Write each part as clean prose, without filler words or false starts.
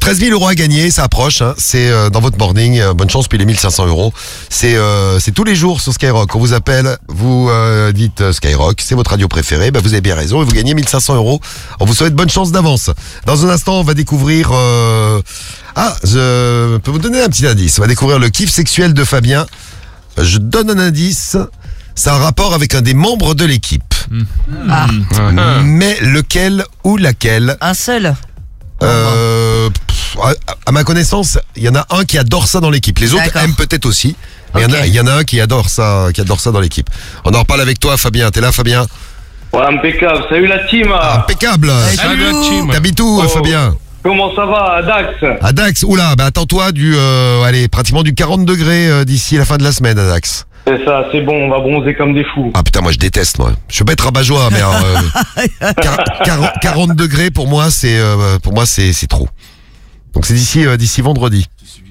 13 000 € à gagner, ça approche, hein. C'est dans votre morning, bonne chance, puis les 1500 €. C'est tous les jours sur Skyrock. On vous appelle, vous dites Skyrock, c'est votre radio préférée, vous avez bien raison, et vous gagnez 1500 €. On vous souhaite bonne chance d'avance. Dans un instant, on va découvrir... je peux vous donner un petit indice. On va découvrir le kiff sexuel de Fabien. Je donne un indice, c'est un rapport avec un des membres de l'équipe. Mais lequel ou laquelle? Un seul. À ma connaissance, il y en a un qui adore ça dans l'équipe. Les autres aiment peut-être aussi, mais il y en a un qui adore ça dans l'équipe. On en reparle avec toi, Fabien. T'es là, Fabien? Ouais, impeccable. Salut la team. Impeccable. Salut la team. T'habites où, Fabien? Comment ça va, à Dax? À Dax. Oula, attends-toi pratiquement du 40 degrés d'ici la fin de la semaine à Dax. C'est ça, c'est bon, on va bronzer comme des fous. Ah putain, moi je déteste, moi. Je veux pas être rabat-joie, mais 40 degrés pour moi c'est trop. Donc c'est d'ici vendredi.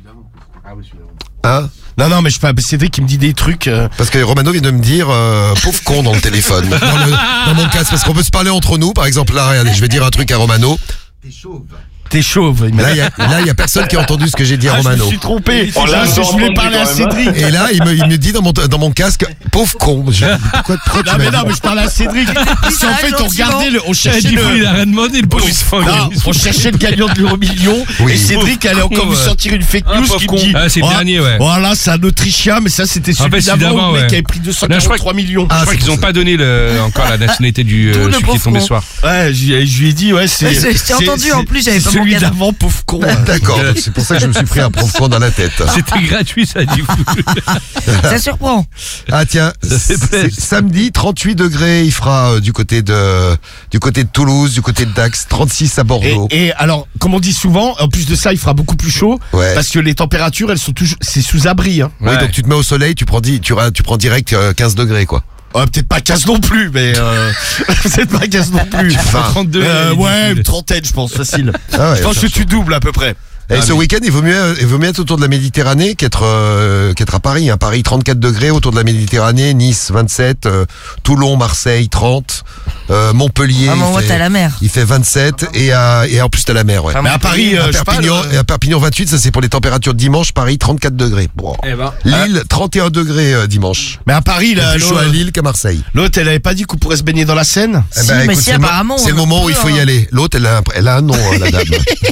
Hein? Non, mais je fais Cédric qui me dit des trucs. Parce que Romano vient de me dire pauvre con dans le téléphone. Dans mon casque, parce qu'on peut se parler entre nous. Par exemple, là, regardez, je vais dire un truc à Romano. T'es chauve. Là, il y a personne qui a entendu ce que j'ai dit à Romano. Je me suis trompé. Je voulais parler à Cédric. Et là, il me dit dans mon casque, pauvre con. Pourquoi mais je parlais à Cédric. Parce qu'en fait, on cherchait il a rien demandé, le police. On cherchait le gagnant de l'euro-million. Oui. Et Cédric allait encore vous sortir une fake news qui me dit. C'est le dernier, ouais. Voilà, c'est un Autrichien, mais ça, c'était celui d'avant, le mec qui avait pris 243 millions. Je crois qu'ils ont pas donné encore la nationalité du celui qui est tombé ce soir. Ouais, je lui ai dit, c'est. J'ai entendu en plus, j'avais pas celui d'avant, pauvre con. D'accord, c'est pour ça que je me suis pris un pauvre con dans la tête. C'était gratuit, ça, du coup. Ça surprend. Ah tiens, c'est samedi, 38 degrés, il fera du côté de Toulouse, du côté de Dax, 36 à Bordeaux. Et alors, comme on dit souvent, en plus de ça, il fera beaucoup plus chaud, parce que les températures, elles sont toujours, c'est sous abri. Hein. Oui, donc tu te mets au soleil, tu prends direct 15 degres, quoi. Peut-être pas 15 non plus, mais peut-être pas 15 non plus. 32. Une trentaine, je pense, facile. Je pense que tu doubles à peu près. Et ce week-end, il vaut mieux être autour de la Méditerranée qu'être à Paris. Hein. Paris, 34 degrés autour de la Méditerranée, Nice, 27, Toulon, Marseille, 30, Montpellier. T'as la mer. Il fait 27 et en plus t'as la mer. Ouais. Mais à Paris, à Perpignan 28, ça c'est pour les températures de dimanche. Paris, 34 degrés. Bon. Lille, 31 degrés dimanche. Mais à Paris, là, plus chaud à Lille qu'à Marseille. L'autre, elle avait pas dit qu'on pourrait se baigner dans la Seine? Si, apparemment. C'est le moment où il faut y aller. L'autre, elle a un nom, la dame.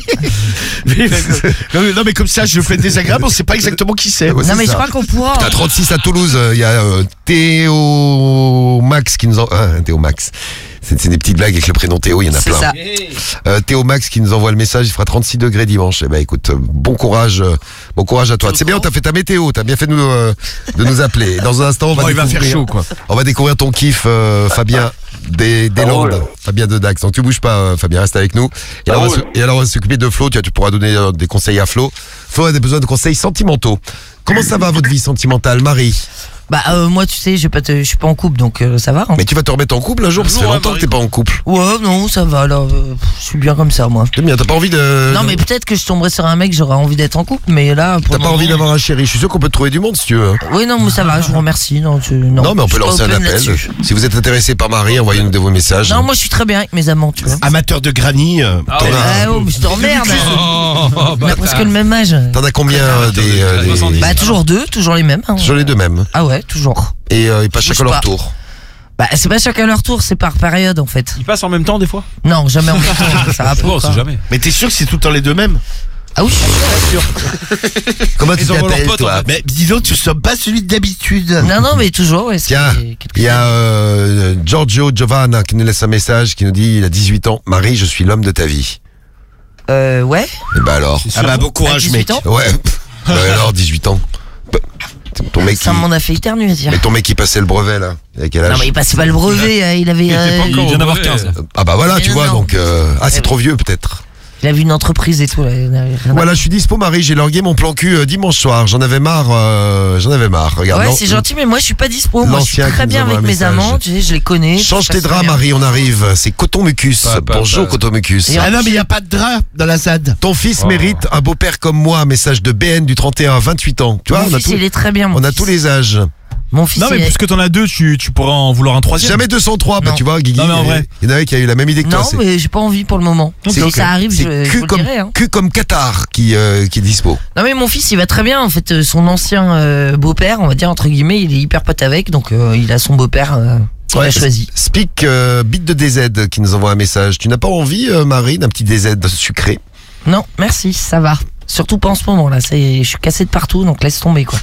Non mais comme ça je fais désagréable, on sait pas exactement qui c'est. Non mais je crois qu'on pourra. À 36 à Toulouse, il y a Théo Max qui nous Théo Max. C'est des petites blagues avec le prénom Théo, il y en a plein. Ça. Théo Max qui nous envoie le message, il fera 36 degrés dimanche. Écoute, bon courage à toi. C'est bien, t'as fait ta météo, t'as bien fait de nous appeler. Dans un instant, il va faire chaud, quoi. On va découvrir ton kiff, Fabien des Landes. Fabien de Dax. Donc tu bouges pas, Fabien, reste avec nous. Et alors on va s'occuper de Flo. Tu pourras donner des conseils à Flo. Flo a besoin de conseils sentimentaux. Comment ça va votre vie sentimentale, Marie? Moi tu sais, je suis pas en couple donc ça va. Hein. Mais tu vas te remettre en couple un jour, parce que ça fait longtemps que t'es pas en couple. Ouais, non, ça va là, je suis bien comme ça moi. C'est bien, t'as pas envie de... Non mais peut-être que je tomberai sur un mec, j'aurais envie d'être en couple, mais là... T'as pas envie d'avoir un chéri, je suis sûr qu'on peut te trouver du monde si tu veux. Oui, non mais ça va, je vous remercie. Non, mais on peut lancer un appel. Si vous êtes intéressé par Marie, envoyez-nous de vos messages. Non, moi je suis très bien avec mes amants, tu vois. Amateur de granny. Mais je t'emmerde. On a presque le même âge. T'en as combien Toujours deux, toujours les mêmes. Hein. Toujours les deux mêmes. Ah ouais, toujours. Et ils passent chacun leur tour. C'est pas chacun leur tour, c'est par période en fait. Ils passent en même temps des fois? Non, jamais en même temps. Ça va pas. Jamais. Mais t'es sûr que c'est tout le temps les deux mêmes? Ah oui, je suis sûr. Comment tu t'appelles, toi? Mais dis donc, tu ne sommes pas celui d'habitude. Non, mais toujours. Ouais, tiens, il y a Giorgio Giovanna qui nous laisse un message qui nous dit il a 18 ans. Marie, je suis l'homme de ta vie. Ouais. Et alors. Bon courage, mec. Ouais. Alors, 18 ans. Ton mec ça m'en a fait éternuer, dire. Mais ton mec qui passait le brevet là, avec quel âge? Non mais il passait pas le brevet, il avait... Il vient d'avoir 15. Ah bah voilà, tu vois, donc... c'est trop vieux peut-être. Il a vu une entreprise et tout. Voilà, je suis dispo Marie, j'ai largué mon plan cul dimanche soir. J'en avais marre, regarde. Ouais, c'est gentil, mais moi je suis pas dispo. Moi je suis très bien avec mes amants, tu sais, je les connais. Change tes draps Marie, on arrive. C'est Coton Mucus. Bonjour Coton Mucus. Ah non mais il n'y a pas de drap dans la ZAD. Ton fils mérite un beau-père comme moi. Message de BN du 31 à 28 ans. Tu vois, mon fils il est très bien. On a tous les âges. Mon fils. Non, mais puisque t'en as 2, tu pourrais en vouloir un 3e. Jamais 203, bah tu vois, Guigui. Non, mais en vrai. Il y en a qui a eu la même idée que toi. Non, mais j'ai pas envie pour le moment. Si ça arrive, je le dirai. Que comme Qatar qui est dispo. Non, mais mon fils, il va très bien. En fait, son ancien beau-père, on va dire entre guillemets, il est hyper pote avec, donc il a son beau-père. Il a choisi. Speak Bit de DZ qui nous envoie un message. Tu n'as pas envie, Marie, d'un petit DZ sucré? Non, merci, ça va. Surtout pas en ce moment là. Je suis cassé de partout, donc laisse tomber quoi.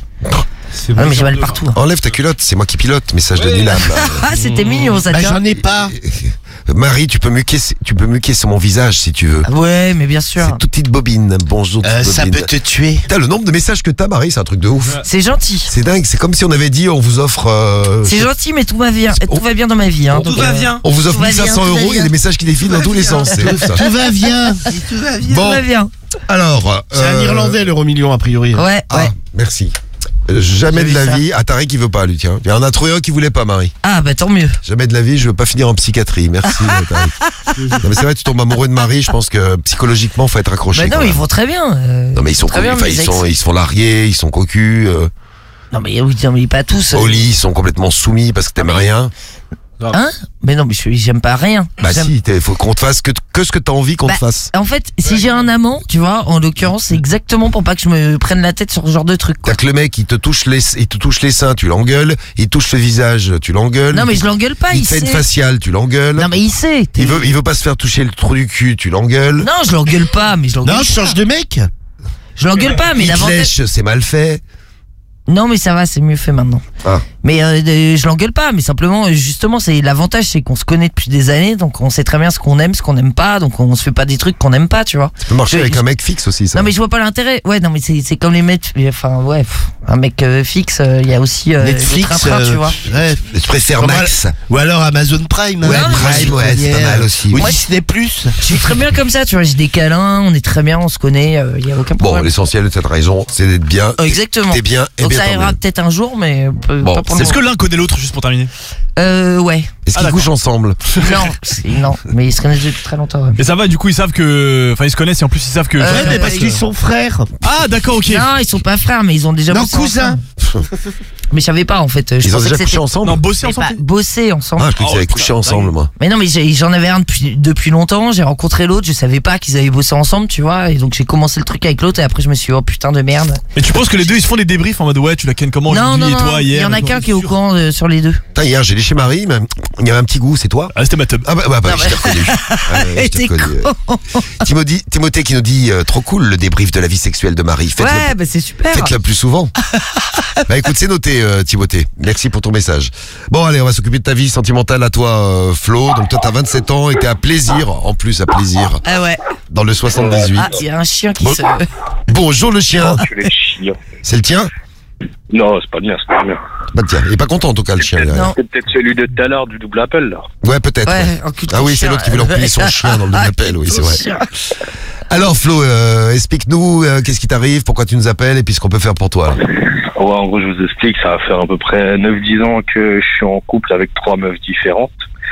Ah, mais j'ai mal partout. Enlève ta culotte, c'est moi qui pilote. Message de Nilam. Ah, c'était mignon ça. J'en ai pas. Marie, tu peux muquer sur mon visage si tu veux. Ah ouais, mais bien sûr. C'est toute petite bobine. Bonjour. Ça peut te tuer. Putain, le nombre de messages que t'as, Marie, c'est un truc de ouf. C'est gentil. C'est dingue. C'est comme si on avait dit, on vous offre. C'est gentil, mais tout va bien. Tout va bien dans ma vie. Hein, tout va bien. On vous offre 1500 €. Il y a des messages qui défilent dans tous les sens. C'est ouf ça. Tout va bien. Tout va bien. Tout va bien. Alors. C'est un Irlandais l'euro million a priori. Ouais. Ah, merci. Jamais de la vie. Ah, Tariq qui veut pas, lui, tiens. Il y en a trouvé un qui voulait pas, Marie. Ah, bah tant mieux. Jamais de la vie, je veux pas finir en psychiatrie. Merci, Tariq. Non, mais c'est vrai, tu tombes amoureux de Marie, je pense que psychologiquement, faut être accroché. Bah non, ils vont très bien. Non, mais ils sont ils se font larguer, ils sont cocus. Non, mais oui, non, mais pas tous. Au lit, ils sont complètement soumis parce que t'aimes rien. Hein? Mais non, mais j'aime pas rien. Bah si, faut qu'on te fasse que ce que t'as envie qu'on te fasse. En fait, si j'ai un amant, tu vois, en l'occurrence, c'est exactement pour pas que je me prenne la tête sur ce genre de truc. T'as que le mec, il te touche les seins, tu l'engueules. Il touche le visage, tu l'engueules. Non, mais je l'engueule pas, il fait une faciale, tu l'engueules. Non, mais il sait. Il veut pas se faire toucher le trou du cul, tu l'engueules. Non, je l'engueule pas, mais je l'engueule. Non, je change de mec. Je l'engueule pas, mais il te lèche, c'est mal fait. Non, mais ça va, c'est mieux fait maintenant. Ah. Mais je l'engueule pas, mais simplement, justement, c'est l'avantage, c'est qu'on se connaît depuis des années, donc on sait très bien ce qu'on aime, ce qu'on n'aime pas, donc on se fait pas des trucs qu'on n'aime pas, tu vois. Ça peut marcher avec un mec fixe aussi, ça. Non, mais je vois pas l'intérêt. Ouais, non, mais c'est comme les mecs, enfin, ouais, un mec fixe, il y a aussi Netflix, tu vois. Ouais. Je préfère Max. Ou alors Amazon Prime. Ouais, Prime, ouais, c'est pas mal aussi. Ou Moi, Disney+. Je suis très bien comme ça, tu vois, j'ai des câlins, on est très bien, on se connaît, il y a aucun problème. Bon, l'essentiel de cette raison, c'est d'être bien. Exactement. T'es bien et donc bien. Ça ira peut-être un jour, mais bon, pas pour est-ce que l'un connaît l'autre, juste pour terminer? Ouais. Est-ce qu'ils couchent ensemble? Non, mais ils se connaissent depuis très longtemps. Ouais. Et ça va, du coup, ils savent que. Enfin, ils se connaissent et en plus, ils savent que. Ouais, mais parce qu'ils sont frères. Ah, d'accord, ok. Non, ils sont pas frères, mais ils ont déjà. Non, cousins. Mais je savais pas en fait. Ils ont déjà couché ensemble? Non, bossé ensemble. Bossé ensemble. Ah, je crois qu'ils avaient couché ensemble, moi. Mais non, mais j'en avais un depuis longtemps. J'ai rencontré l'autre, je savais pas qu'ils avaient bossé ensemble, tu vois. Et donc j'ai commencé le truc avec l'autre et après je me suis dit, oh putain de merde. Et tu penses que les deux ils se font des débriefs en mode ouais, tu la kennes comment aujourd'hui et toi hier? Il y en a qu'un qui est au courant sur les deux. Putain, hier j'ai léché Marie, mais il y avait un petit goût, c'est toi? Ah, c'était ma tub. Ah bah je t'ai reconnu. T'es con. Timothée qui nous dit trop cool le débrief de la vie sexuelle de Marie. Ouais, bah c'est super. Faites-le plus souvent. Bah écoute, c'est noté Timothée. Merci pour ton message. Bon allez, on va s'occuper de ta vie sentimentale à toi Flo. Donc toi t'as 27 ans et t'es à plaisir, en plus à plaisir. Ah ouais. Dans le 78. Ah, il y a un chien qui se... Bonjour le chien. C'est le tien? Non, c'est pas le mien, c'est pas le mien. Bah tiens, il est pas content en tout cas le chien. C'est peut-être celui de tout à l'heure du double appel là. Ouais, peut-être. Ouais, ah oui, c'est l'autre qui veut enculer son chien dans le double appel, oui, c'est vrai. Alors Flo, explique-nous qu'est-ce qui t'arrive, pourquoi tu nous appelles et puis ce qu'on peut faire pour toi. Là. Ouais, en gros, je vous explique, ça va faire à peu près 9-10 ans que je suis en couple avec 3 meufs différentes.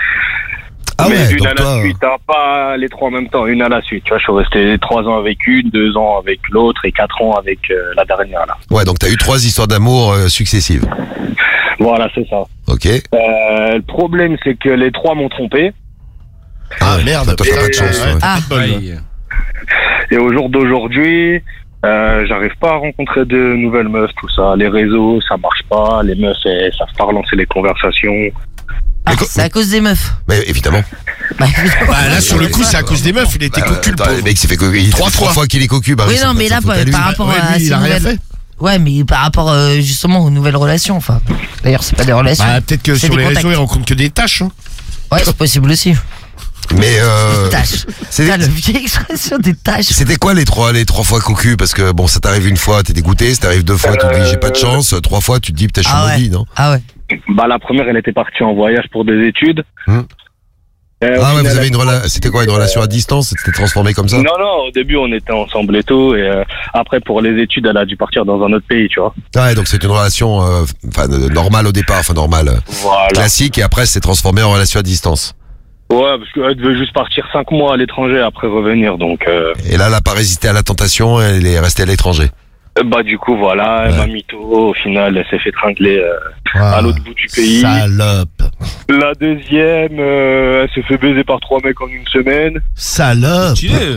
Ah mais ouais, une donc à la suite, hein, pas les 3 en même temps, une à la suite. Tu vois, je suis resté 3 ans avec une, 2 ans avec l'autre et 4 ans avec la dernière là. Ouais, donc t'as eu 3 histoires d'amour successives. Voilà, c'est ça. Ok. Le problème, c'est que les 3 m'ont trompé. Ah merde, toi t'as pas de chance. Ouais. Ah. Et au jour d'aujourd'hui, j'arrive pas à rencontrer de nouvelles meufs, tout ça. Les réseaux, ça marche pas. Les meufs, elles savent pas relancer les conversations. Ah, c'est à cause des meufs. Mais évidemment. Bah là sur le coup c'est à cause des meufs, il était cocu. Le mec s'est fait cocu 3 fois qu'il est cocu. Bah oui non mais là par rapport à ces nouvelles. Ouais mais par rapport justement aux nouvelles relations, enfin. D'ailleurs c'est pas des relations. Bah peut-être que sur les réseaux ils rencontrent que des tâches. Ouais c'est possible aussi. Mais des tâches. C'est la vieille expression des tâches. C'était quoi les trois fois cocu? Parce que bon ça t'arrive une fois t'es dégoûté, ça t'arrive 2 fois tu te dis j'ai pas de chance, 3 fois tu te dis putain je suis maudit, non? Ah ouais. Bah la première elle était partie en voyage pour des études. Ah ouais, vous avez c'était quoi, une relation à distance? C'était transformé comme ça? Non, au début on était ensemble et tout, et après pour les études elle a dû partir dans un autre pays, tu vois. Ah ouais, donc c'est une relation normale au départ, normale, voilà. Classique, et après c'est transformé en relation à distance. Ouais, parce qu'elle devait juste partir 5 mois à l'étranger après revenir, donc... Et là, elle n'a pas résisté à la tentation, elle est restée à l'étranger. Bah du coup voilà, elle m'a mytho, au final elle s'est fait tringler à l'autre bout du pays. Salope. La deuxième, elle s'est fait baiser par 3 mecs en une semaine. Salope.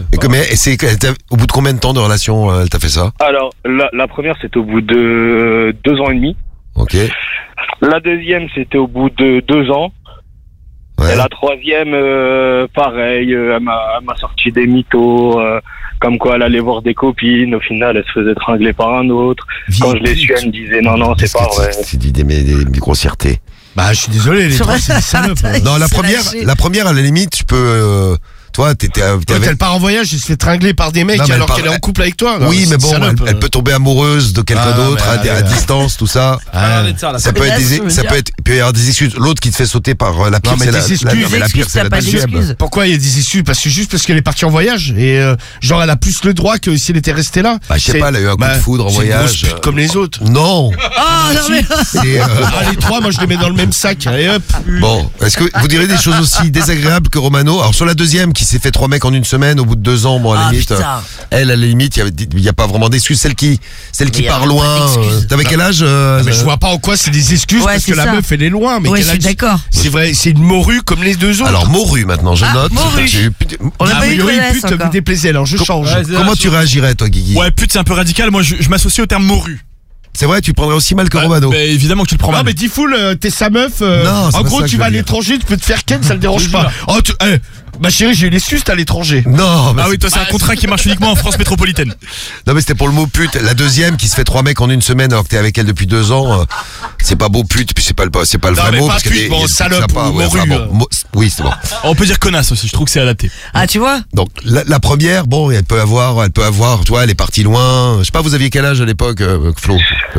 Au bout de combien de temps de relation elle t'a fait ça? Alors la première c'était au bout de 2 ans et demi. Ok. La deuxième c'était au bout de 2 ans. Ouais. Et la troisième, pareil, elle m'a sorti des mythos, comme quoi elle allait voir des copines, au final elle se faisait tringler par un autre. Quand je l'ai su, elle me disait non, c'est pas vrai. C'est des grossièretés. Bah, je suis désolé, les trois, c'est des salopes. Non, la première, à la limite, je peux, toi, elle part en voyage, elle se fait tringler par des mecs alors qu'elle est en couple avec toi. Oui, mais bon, elle peut tomber amoureuse de quelqu'un d'autre à distance, tout ça. Ça peut y avoir des excuses. L'autre qui te fait sauter par la pire, c'est la pire, c'est la deuxième. Pourquoi il y a des excuses? Parce qu'elle est partie en voyage et genre elle a plus le droit que si elle était restée là. Bah, je sais pas, elle a eu un coup de foudre en voyage. Comme les autres. Non. Ah non mais. Les trois, moi je les mets dans le même sac. Allez hop. Bon, est-ce que vous direz des choses aussi désagréables que Romano? Alors sur la deuxième qui s'est fait 3 mecs en une semaine au bout de 2 ans, bon à la limite, elle à la limite il y a pas vraiment d'excuses. Celle qui part loin. T'avais quel âge? Mais je vois pas en quoi c'est des excuses parce que la meuf elle est loin. Mais je suis d'accord. C'est vrai, c'est une morue comme les deux autres. Alors morue maintenant, je note. On a pas eu pute me déplaisait, alors je change. Comment tu réagirais toi, Guigui? Ouais, pute c'est un peu radical. Moi je m'associe au terme morue. C'est vrai, tu le prendrais aussi mal que Romano. Bah, évidemment que tu le prends mal. Non, mais Diffoul, t'es sa meuf. Non, en gros, tu vas à l'étranger, tu peux te faire ken, ça le dérange pas. Oh, ma chérie, j'ai eu les sustes à l'étranger. Non, ah oui, toi, c'est un contrat qui marche uniquement en France métropolitaine. Non, mais c'était pour le mot pute. La deuxième qui se fait 3 mecs en une semaine alors que t'es avec elle depuis 2 ans, c'est pas beau pute, puis c'est pas le vrai mot. Parce que bon, salope ou morue. Oui, c'est bon. On peut dire connasse aussi, je trouve que c'est adapté. Ah, tu vois? Donc, la première, bon, elle peut avoir, tu vois, elle est partie loin. Je sais pas, vous aviez quel âge à l'époque, Flo?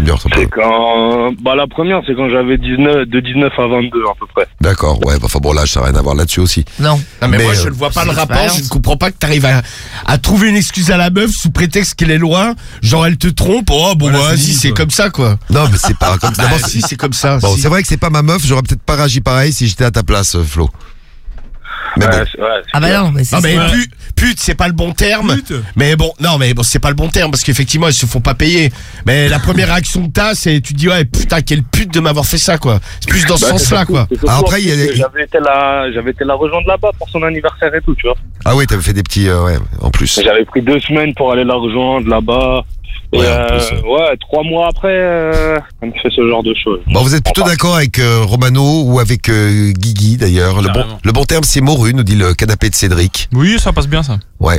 La première, c'est quand j'avais de 19 à 22 à peu près. D'accord, ouais, enfin bon, là, ça n'a rien à voir là-dessus aussi. Non. Mais moi, je ne vois pas le rapport, je ne comprends pas que tu arrives à trouver une excuse à la meuf sous prétexte qu'elle est loin, genre elle te trompe, vas-y, c'est comme ça, quoi. Non, mais c'est pas comme ça. Si, c'est comme ça. Bon, c'est vrai que c'est pas ma meuf, j'aurais peut-être pas réagi pareil si j'étais à ta place, Flo. Mais non, mais c'est pute, c'est pas le bon terme. Mais bon, c'est pas le bon terme parce qu'effectivement, elles se font pas payer. Mais la première réaction que t'as, c'est tu te dis putain, quelle pute de m'avoir fait ça, quoi. C'est plus dans ce sens-là, quoi. Alors après, j'avais été la rejoindre là-bas pour son anniversaire et tout, tu vois. Ah oui, t'avais fait des petits, en plus. J'avais pris 2 semaines pour aller la rejoindre là-bas. Et 3 mois après, on fait ce genre de choses. Bon, vous êtes plutôt d'accord avec Romano ou avec Guigui d'ailleurs. Le bon terme c'est morue, nous dit le canapé de Cédric. Oui, ça passe bien ça. Ouais.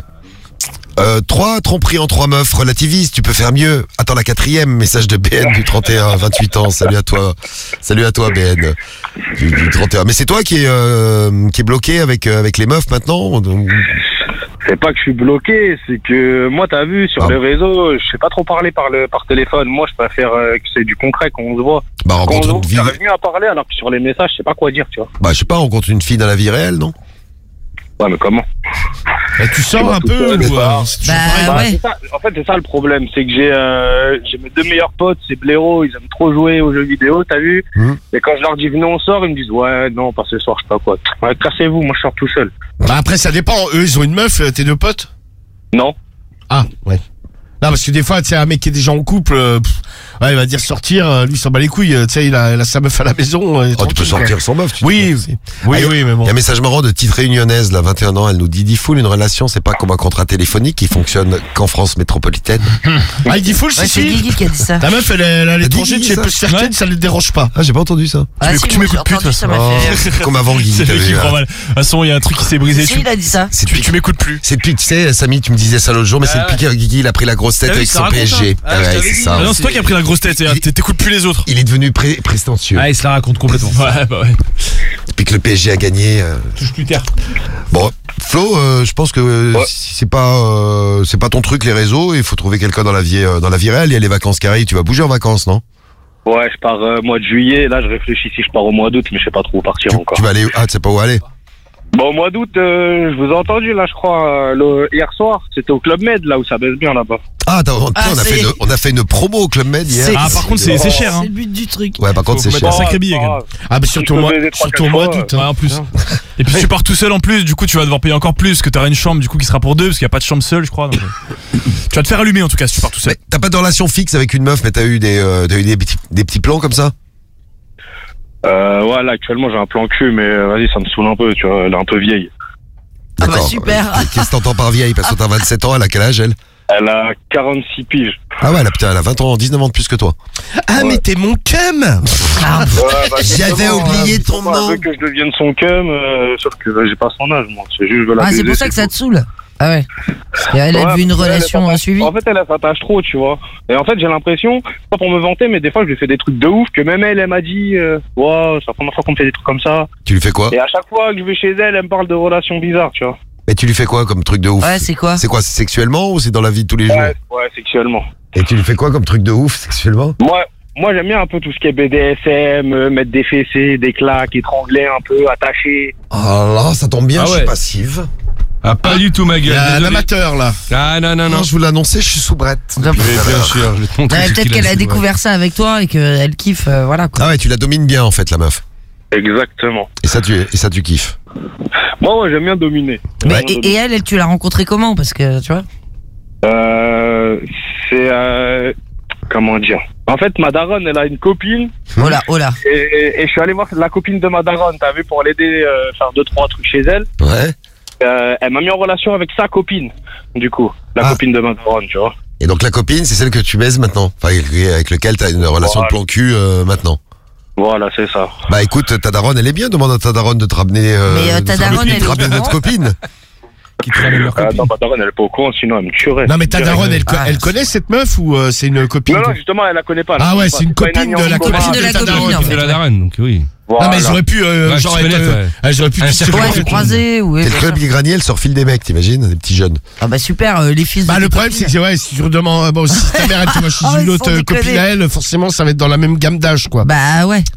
3 tromperies en 3 meufs, relativise, tu peux faire mieux. Attends, la 4e, message de BN du 31, 28 ans. Salut à toi BN du 31. Mais c'est toi qui est bloqué avec les meufs maintenant? C'est pas que je suis bloqué, c'est que moi t'as vu sur les réseaux, je sais pas trop parler par téléphone. Moi je préfère que c'est du concret, qu'on se voit. Bah rencontre une fille. J'arrive mieux à parler alors que sur les messages je sais pas quoi dire, tu vois. Bah je sais pas, rencontre une fille dans la vie réelle, non? Ouais, mais comment? Tu sors un peu ou c'est ça, en fait, c'est ça le problème, c'est que j'ai mes 2 meilleurs potes, c'est blaireaux, ils aiment trop jouer aux jeux vidéo, t'as vu? Et quand je leur dis venez on sort, ils me disent ouais non pas ce soir, je sais pas quoi. Ouais, cassez-vous, moi je sors tout seul. Bah après ça dépend, eux ils ont une meuf, tes 2 potes? Non. Ah ouais. Non parce que des fois tu sais un mec qui est déjà en couple, il va dire sortir, lui il s'en bat les couilles, tu sais il a sa meuf à la maison. Tu peux sortir sans meuf, oui, mais bon. Il y a un message marrant de petite réunionnaise, là, 21 ans, elle nous dit Diffoul, une relation c'est pas comme un contrat téléphonique qui fonctionne qu'en France métropolitaine. Diffoul, c'est Guigui qui a dit ça. Ta meuf elle est à l'étranger, tu peux se faire ken, ça ne dérange pas. Ah j'ai pas entendu ça. Tu m'écoutes plus, comme avant Guigui. C'est lui qui prend mal. De toute façon il y a un truc qui s'est brisé. Si il a dit ça. Tu m'écoutes plus. C'est depuis, tu sais, Samy, tu me disais ça l'autre jour, mais c'est depuis que Guigui il a pris la grosse tête avec son PSG. C'est ça. Non, c'est toi qui as pris la grosse tête, t'écoutes plus les autres. Il est devenu prestatieux. Ah, il se la raconte complètement. Ouais. Depuis que le PSG a gagné. Touche plus terre. Bon, Flo, je pense que c'est pas ton truc les réseaux. Il faut trouver quelqu'un dans la vie réelle. Il y a les vacances qui arrivent. Tu vas bouger en vacances, non? Ouais, je pars mois de juillet. Là, je réfléchis si je pars au mois d'août, mais je sais pas trop où partir encore. Tu vas aller? Ah, tu sais pas où aller? Bon, au mois d'août, je vous ai entendu, là, je crois, hier soir. C'était au Club Med, là où ça baisse bien, là-bas. Ah, on a fait une promo au Club Med hier. Ah, par contre, c'est cher, hein. C'est le but du truc. Ouais, par contre, c'est Faut cher. mettre un sacré billet, quand même. Ah, bah surtout au mois d'août. Ouais, en plus. Et puis tu pars tout seul en plus, du coup tu vas devoir payer encore plus, que t'auras une chambre du coup qui sera pour deux, parce qu'il n'y a pas de chambre seule, je crois. Donc, tu vas te faire allumer en tout cas si tu pars tout seul. Mais t'as pas de relation fixe avec une meuf, mais t'as eu des petits plans comme ça? Ouais, là, actuellement, j'ai un plan cul, mais vas-y, ça me saoule un peu, tu vois. Elle est un peu vieille. Ah bah D'accord. super. Qu'est-ce que t'entends par vieille? Parce que t'as 27 ans, elle a quel âge, elle? Elle a 46 piges. Ah ouais, putain, elle a 20 ans, 19 ans de plus que toi. Ah, mais t'es mon cum. Ouais, bah, J'avais justement, oublié ton justement, nom. Elle veut que je devienne son cum, sauf que j'ai pas son âge, moi. C'est juste, je veux la Ah, c'est baiser, pour ça que ça tout. te saoule. Ah ouais. Et elle a Ouais, vu une parce qu'elle, relation elle suivie. En fait, elle s'attache trop, tu vois. Et en fait, j'ai l'impression, pas pour me vanter, mais des fois, je lui fais des trucs de ouf que même elle m'a dit, ouais, c'est la première fois qu'on me fait des trucs comme ça. Tu lui fais quoi? Et à chaque fois que je vais chez elle, elle me parle de relations bizarres, tu vois. Mais tu lui fais quoi comme truc de ouf? Ouais, c'est quoi? C'est quoi, c'est sexuellement ou c'est dans la vie de tous les jours? Ouais, sexuellement. Et tu lui fais quoi comme truc de ouf sexuellement? Moi, j'aime bien un peu tout ce qui est BDSM, mettre des fessées, des claques, étrangler un peu, attacher. Oh là, ça tombe bien, Ah je ouais. suis passive. Ah, pas du tout ma Il y gueule. a un désolé. amateur là. Ah non, non, non. Non, je vous l'ai annoncé, je suis sous Brett. Mais bien sûr, je vais te montrer. Ouais, ce peut-être qu'il qu'elle a sous, ouais. découvert ça avec toi et qu'elle kiffe, voilà quoi. Ah ouais, tu la domines bien en fait, la meuf. Exactement. Et ça, tu kiffes. Moi, ouais, j'aime bien dominer. Mais J'aime bien et elle, tu l'as rencontrée comment? Parce que tu vois. C'est comment dire. En fait, ma daronne, elle a une copine Oh là, oh là. et je suis allé voir la copine de ma daronne, t'as vu, pour l'aider faire 2-3 trucs chez elle. Ouais. Elle m'a mis en relation avec sa copine, du coup, la Ah. copine de ma daronne, tu vois. Et donc la copine, c'est celle que tu baises maintenant. Enfin, avec lequel t'as une relation de plan cul maintenant. Voilà, c'est ça. Bah écoute, ta daronne, elle est bien. Demande à ta daronne de te ramener. Mais ta daronne, elle est de te ramener au notre courant copine. Qui te ramène leur copine. Non, ma daronne, elle est pas au courant, sinon elle me tuerait. Non, mais ta daronne, Ah. elle connaît cette meuf ou c'est une copine? Non, justement, elle la connaît pas. Ah ouais, c'est une copine de la copine de la ta copine, daronne. en fait. de la daronne, donc oui. Non, mais j'aurais pu, Ouais, genre, tu connais, être, j'aurais pu Un tout se cercle Ouais, faire. se croiser ou. C'est le club Granier, elle sort fil des mecs, t'imagines, des petits jeunes. Ah bah super, les fils de. Bah, tes le problème, copines. c'est que, ouais, si tu demandes, bon, si ta mère, elle te va chez Ah, une ils autre sont copine déconnés. à elle, forcément, ça va être dans la même gamme d'âge, quoi. Bah ouais.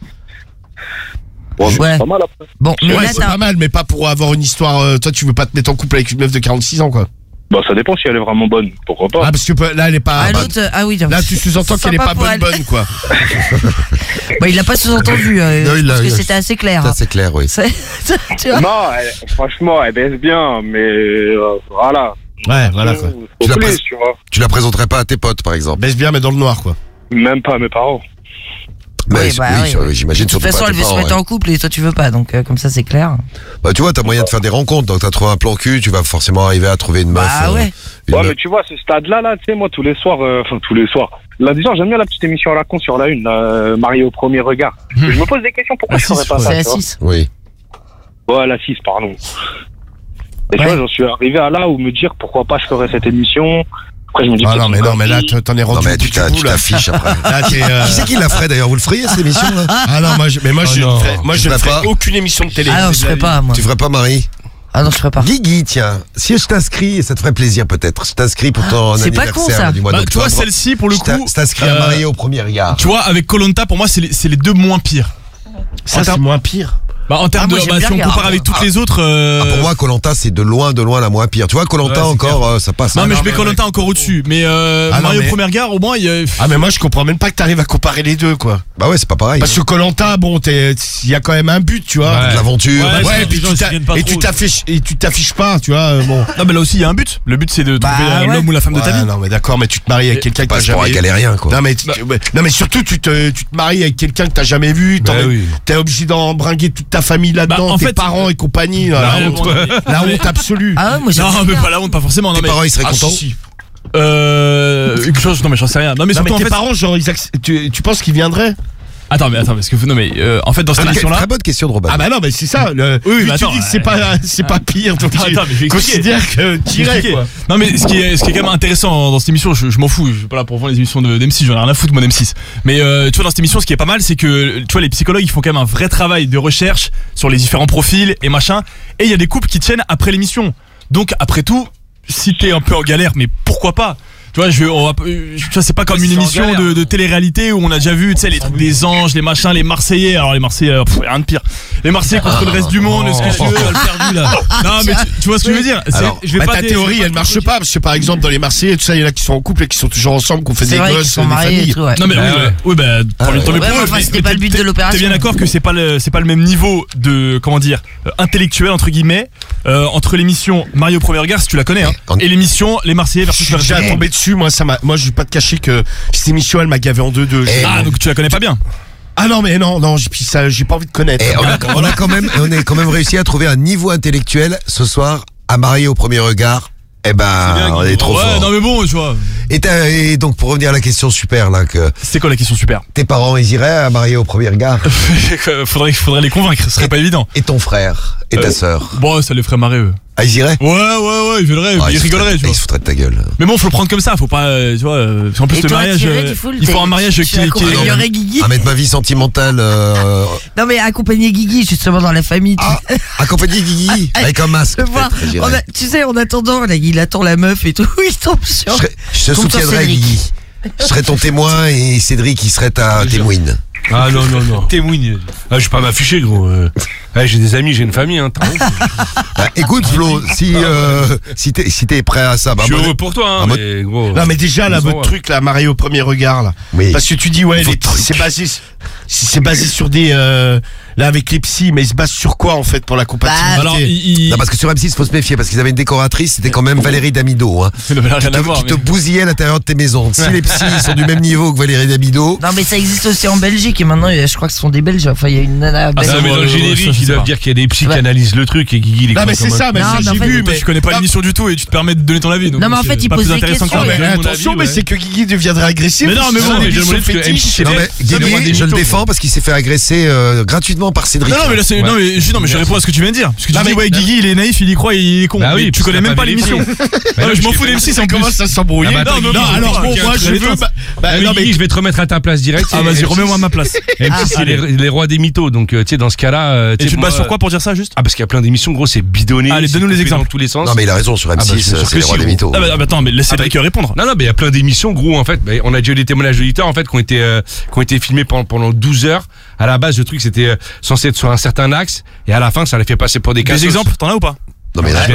Ouais. Pas mal après. Bon, mais Ouais, là c'est t'as. pas mal, mais pas pour avoir une histoire, toi, tu veux pas te mettre en couple avec une meuf de 46 ans, quoi. Bah, ça dépend si elle est vraiment bonne. Pourquoi pas? Ah, parce que là, elle est pas, Ah, bah, l'autre, ah oui, là, tu sous-entends qu'elle est sympa pas pour bonne, quoi. Bah, il l'a pas sous-entendu, Non, il l'a- parce que c'était assez clair. Ça, c'est clair, oui. Tu vois. Non, franchement, elle baisse bien, mais voilà. Ouais, voilà, quoi. Tu la Faut plus, pres- tu vois. Tu la présenterais pas à tes potes, par exemple. Baisse bien, mais dans le noir, quoi. Même pas à mes parents. Mais Oui, bah oui, oui. j'imagine De toute surtout pas façon, à elle tes veut se parents, mettre ouais. en couple et toi tu veux pas, donc comme ça c'est clair. Bah tu vois, t'as moyen de faire des rencontres, donc t'as trouvé un plan cul, tu vas forcément arriver à trouver une meuf. Bah ouais. une Ouais, meuf. mais tu vois, ce stade-là, là, tu sais, moi, tous les soirs, lundi soir, j'aime bien la petite émission à la con sur la une, Marié au premier regard. Je me pose des questions, pourquoi je ferais pas ça, C'est à tu vois. 6. Oui. Ouais, la 6, pardon. Et tu Ouais. vois, j'en suis arrivé à là où me dire pourquoi pas je ferais cette émission. Après, je me dis Ah peut-être non, mais une non, mais là, connerie. t'en es Non rendu mais au bout tu du bout, là. t'affiches après. Là, t'es, Qui c'est qui la ferait d'ailleurs? Vous le feriez cette émission là? Ah non, moi, je Oh non. ne ferais ferai pas. aucune émission de télé. Ah non, je ferais pas moi. Tu ferais pas Marie? Ah non, je ferais pas. Guigui, tiens, si je t'inscris, ça te ferait plaisir peut-être. Je t'inscris pour ton C'est pas anniversaire con, ça. du mois Bah, tu d'octobre. vois, celle-ci, pour le coup. Je t'inscris à marier au premier regard. Tu vois, avec Koh-Lanta, pour moi, c'est les deux moins pires. Ça, c'est moins pire. Bah, en termes moi, de. j'aime Bah, bien si on regarder. compare avec toutes les autres. Pour moi, Koh-Lanta, c'est de loin la moins pire. Tu vois, Koh-Lanta Ouais, c'est encore, ça passe. Non, hein. mais je mets Koh-Lanta encore au-dessus. Mais Ah non, Mario mais- Premier Regard, au moins, il y a. Ah, mais moi, je comprends même pas que t'arrives à comparer les deux, quoi. Bah ouais, c'est pas pareil. Parce que Koh-Lanta, bon, il y a quand même un but, tu vois. Ouais. De l'aventure. Ouais, Ouais, c'est et puis les gens, ils se souviennent pas trop. tu t'affiches pas, tu vois, bon. Non, mais là aussi, il y a un but. Le but, c'est de trouver ouais. l'homme ou la femme de ta Ouais, vie. non, mais d'accord, mais tu te maries avec quelqu'un que t'as Passe pour un jamais vu. galérien, quoi. Non, mais, non, mais surtout, tu te maries avec quelqu'un que t'as jamais vu. Bah oui. T'es obligé d'embringuer toute ta famille là-dedans, Bah, en tes fait, parents et compagnie. La La honte, honte, ouais. la honte absolue. Ah ouais, moi j'aime Non, mais bien. pas la honte, pas forcément. Non, Tes mais. parents, ils seraient Ah, contents. si. Une chose, non, mais j'en sais rien. Non, mais Non, mais surtout, en tes fait. parents, genre, tu penses qu'ils viendraient? Attends, parce que. Non, mais en fait, dans cette émission-là. Très bonne question de Robin. Ah bah non, mais c'est ça. Oui, Vu mais que tu attends, dis que c'est pas pire, donc Attends, mais je vais expliquer. considère que t'irais, Expliquer. quoi. Non, mais ce qui est quand même intéressant dans cette émission, je m'en fous, je suis pas là pour voir les émissions d'M6, j'en ai rien à foutre moi d'M6. Mais tu vois, dans cette émission, ce qui est pas mal, c'est que tu vois, les psychologues ils font quand même un vrai travail de recherche sur les différents profils et machin, et il y a des couples qui tiennent après l'émission. Donc après tout, si t'es un peu en galère, mais pourquoi pas? Tu vois, tu vois, c'est pas comme une émission de télé-réalité où on a déjà vu, tu sais, les trucs des anges, les machins, les Marseillais. Alors les Marseillais, rien de pire. Les Marseillais contre le reste du monde, ce que tu veux. Perdu là. Non, mais tu vois ce que je veux dire. Alors, ta théorie, elle marche pas parce que par exemple dans les Marseillais, tout ça, il y en a qui sont en couple et qui sont toujours ensemble, qu'on fait des gosses, des familles. Non mais oui, tant mieux pour eux. C'était pas le but de l'opération. T'es bien d'accord que c'est pas le même niveau de, comment dire, intellectuel entre guillemets, entre l'émission Mario au premier regard, si tu la connais, hein, et l'émission Les Marseillais versus le reste du monde. J'ai tombé dessus, moi je vais pas te cacher que cette émission elle m'a gavé en 2-2. Ah donc tu la connais pas bien. Ah non mais non, puis ça j'ai pas envie de connaître. Et on a quand même réussi à trouver un niveau intellectuel ce soir à Mario au premier regard. Eh ben, on est trop fort. Ouais, non mais bon, tu vois. Et donc pour revenir à la question super là c'était quoi la question super? Tes parents ils iraient à Mario au premier regard? faudrait les convaincre, ce serait pas évident. Et ton frère et ta sœur? Bon, ça les ferait marrer eux. Ah ils iraient? Ouais, ils viendraient, ils rigoleraient, tu vois. Ils se foutraient de ta gueule. Mais bon, faut le prendre comme ça, faut pas, tu vois, en plus le mariage, il faut un mariage qui accompagnerait Guigui. À mettre ma vie sentimentale. Non mais accompagner Guigui justement dans la famille. Accompagner Guigui avec un masque. Tu sais, en attendant, là, il attend la meuf et tout, il tombe sur. Je te soutiendrai Guigui. Je serai ton témoin et Cédric il serait ta témoine. Ah non. Témoigne. Ah, je vais pas m'afficher, gros. J'ai des amis, j'ai une famille, hein. Écoute, Flo, si t'es prêt à ça, je suis heureux pour toi, hein, mais gros. Non, mais déjà, là, votre truc, là, Mario au premier regard, là. Oui. Parce que tu dis, ouais, c'est basé sur des, là, avec les psys, mais ils se basent sur quoi, en fait, pour la compatibilité? Alors, non, parce que sur M6, faut se méfier, parce qu'ils avaient une décoratrice, c'était quand même Valérie Damido, hein. Qui te bousillait à l'intérieur de tes maisons. Si les psys sont du même niveau que Valérie Damido. Non, mais ça existe aussi en Belgique, et maintenant, je crois que ce sont des Belges. Enfin, il y a une nana belge. Mais dans le générique, ils doivent dire qu'il y a des psys qui analysent le truc et Guigui les. Non, mais c'est ça, mais j'ai vu, mais tu connais pas l'émission du tout et tu te permets de donner ton avis. Non, mais en fait, il pose des questions. Attention, mais c'est que Guigui deviendrait agressif. Mais non, mais bon, Guigui, je le défends parce qu'il s'est fait agresser gratuitement par Cédric. Non, mais je réponds à ce que tu viens de dire. Parce que tu dis, ouais, Guigui, il est naïf, il y croit, il est con. Bah oui, tu connais même pas l'émission. Je m'en fous des psys, ça commence à s'embrouiller. Non, alors bon, moi je veux. Non, mais je vais te remettre à ta place direct. Ah, vas-y, remets-moi à ma place. M6, c'est les rois des mythos. Donc, tu sais, dans ce cas-là. Et tu te bases sur quoi pour dire ça, juste? Ah, parce qu'il y a plein d'émissions, gros, c'est bidonné. Allez, donne-nous les exemples. Dans tous les sens. Non, mais il a raison, sur M6, c'est les rois des mythos. Ah, bah attends, mais laisse Cédric répondre. Non, mais il y a plein d'émissions, gros, en fait. On a déjà eu des témoignages d'auditeurs, en fait, qui ont été filmés pendant 12 heures. À la base, le truc, c'était censé être sur un certain axe. Et à la fin, ça les fait passer pour des cassos. Des exemples, t'en as ou pas? Non mais là, il